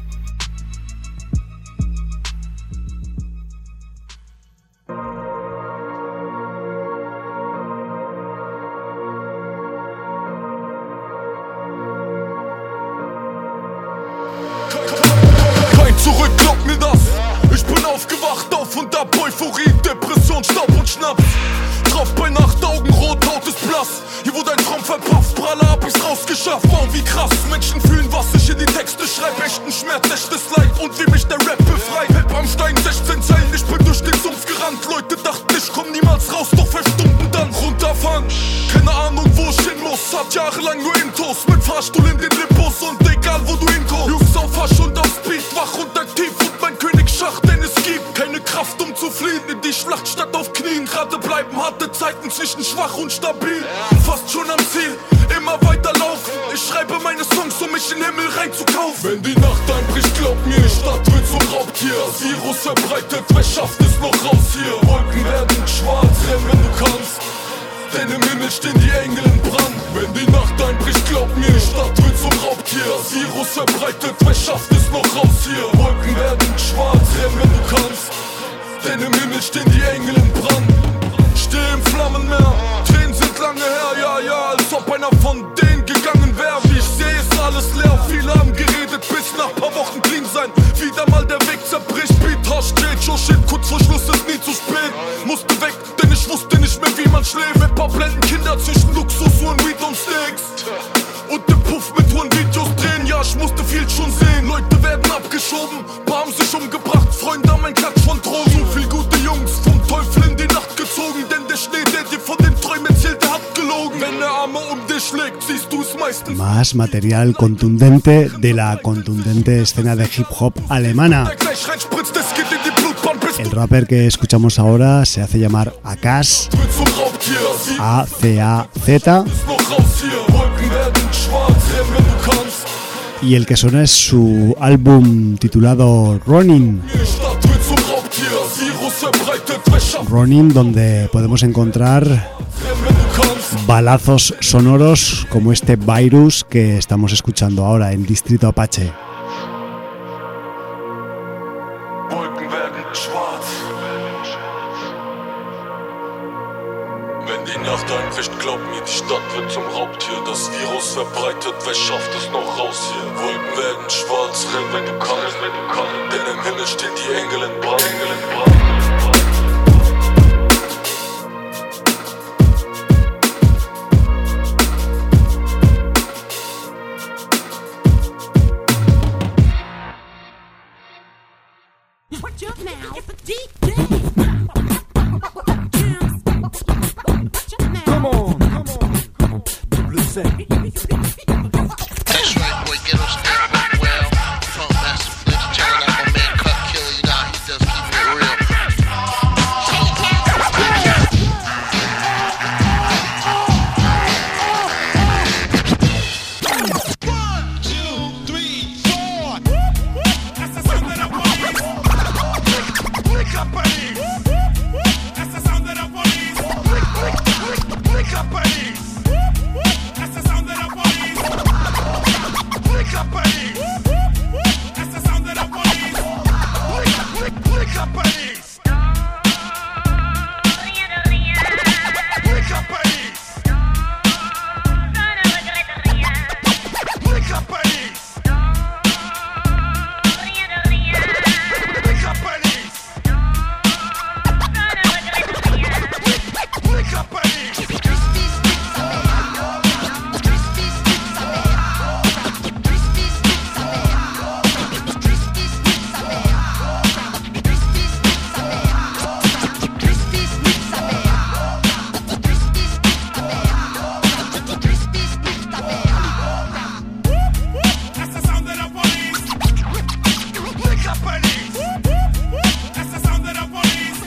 Kein Zurück, glaub mir das. Ich bin aufgewacht auf und ab Euphorie, Depression, Staub und Schnaps. Drauf bei Nacht, Augen rot, Haut ist blass. Hier wurde ein Traum verpafft, Praller hab ich's rausgeschafft. Wow, wie krass, Menschen fühlen, was ich in die Texte schreib. Echten Schmerz, echtes Leid und wie mich der Rap befreit. Hip am Stein, sechzehn Zeilen, ich bin durch den Sumpf gerannt. Leute dachten, ich komm niemals raus, doch fünf Stunden dann runterfahren. Keine Ahnung, wo ich hin muss, hat jahrelang nur Intos. Mit Fahrstuhl in den Lippos und egal, wo du hinkommst. Jungs auf Hasch und auf Speed, wach und aktiv und mein König Schach, denn es gibt keine Kraft, um zu fliehen. In die Schlacht statt auf Knien, gerade bleiben harte Zeiten zwischen schwach und stabil. Fast schon am Ziel, immer weiterlaufen. Ich schreibe meine Songs, um mich in den Himmel reinzukaufen. Wenn die Nacht einbricht, glaub mir, die Stadt wird zum Raubtier. Das Virus verbreitet, wer schafft es noch raus hier? Wolken werden schwarz, renn, wenn du kannst. Denn im Himmel stehen die Engel in Brand. Wenn die Nacht einbricht, glaub mir, die Stadt wird zum Raubtier. Das Virus verbreitet, wer schafft es noch raus hier? Wolken werden schwarz, renn, wenn du kannst. Denn im Himmel stehen die Engel in Brand. Steh im Flammenmeer, Tränen sind lange her, ja, ja, als ob einer von denen gegangen wäre. Wie ich sehe, ist alles leer, viele haben geredet, bis nach paar Wochen clean sein. Wieder mal der Weg zerbricht, Beat, Hasch, J, Shit, kurz vor Schluss ist nie zu spät. Musste weg, denn ich wusste nicht mehr, wie man schläft. Ein paar Blenden Kinder zwischen Luxus und Weed und Steaks. Und den Puff mit hohen Videos drehen, ja, ich musste viel schon sehen. Leute werden abgeschoben, paar haben sich umgebracht, Freunde haben ein Klatsch von Drogen. So viel gute Jungs vom Teufel in die Nacht gezogen, denn der Schnee, der dir von den Träumen erzählt, der hat gelogen. Wenn der Arme um dich legt, siehst du es meistens. Más material contundente de la contundente escena de hip hop alemana. El rapper que escuchamos ahora se hace llamar Akaz, A C A Z, y el que suena es su álbum titulado Ronin. Ronin, donde podemos encontrar balazos sonoros como este Virus que estamos escuchando ahora en Distrito Apache. Nacht einbricht, glaub mir, die Stadt wird zum Raubtier. Das Virus verbreitet, wer schafft es noch raus hier? Wolken werden schwarz, renn, wenn du kannst, wenn du kannst. Denn im Himmel stehen die Engel in Brand, Engel in Brand. One, two, three, four.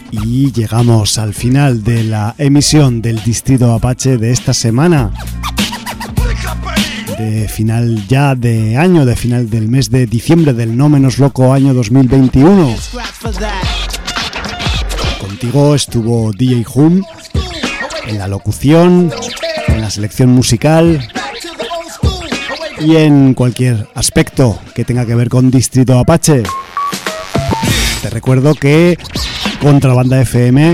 Y llegamos al final de la emisión del Distrito Apache de esta semana. De final ya de año, de final del mes de diciembre del No Menos Loco año dos mil veintiuno. Contigo estuvo D J Hum en la locución, en la selección musical y en cualquier aspecto que tenga que ver con Distrito Apache. Te recuerdo que Contrabanda F M,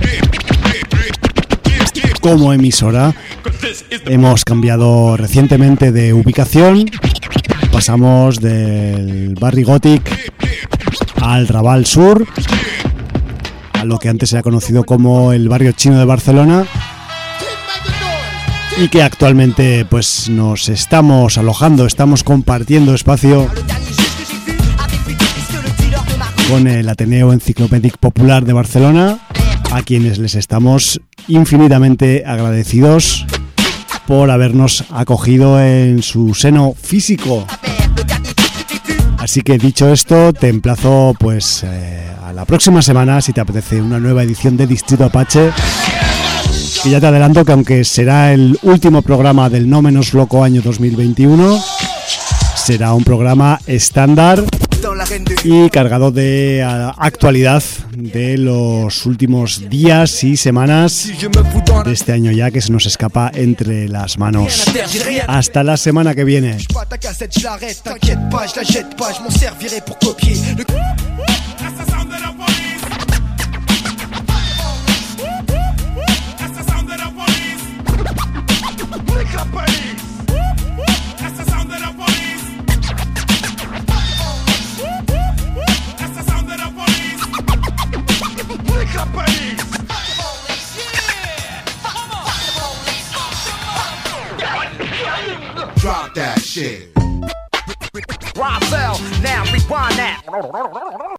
como emisora, hemos cambiado recientemente de ubicación. Pasamos del Barri Gothic al Raval Sur, a lo que antes era conocido como el barrio chino de Barcelona, y que actualmente pues nos estamos alojando, estamos compartiendo espacio con el Ateneo Enciclopédic Popular de Barcelona, a quienes les estamos infinitamente agradecidos por habernos acogido en su seno físico. Así que dicho esto, te emplazo pues eh, a la próxima semana, si te apetece, una nueva edición de Distrito Apache. Y ya te adelanto que aunque será el último programa del No Menos Loco año dos mil veintiuno, será un programa estándar y cargado de uh, actualidad de los últimos días y semanas de este año ya que se nos escapa entre las manos. Hasta la semana que viene. Drop that shit. Roselle, now rewind that.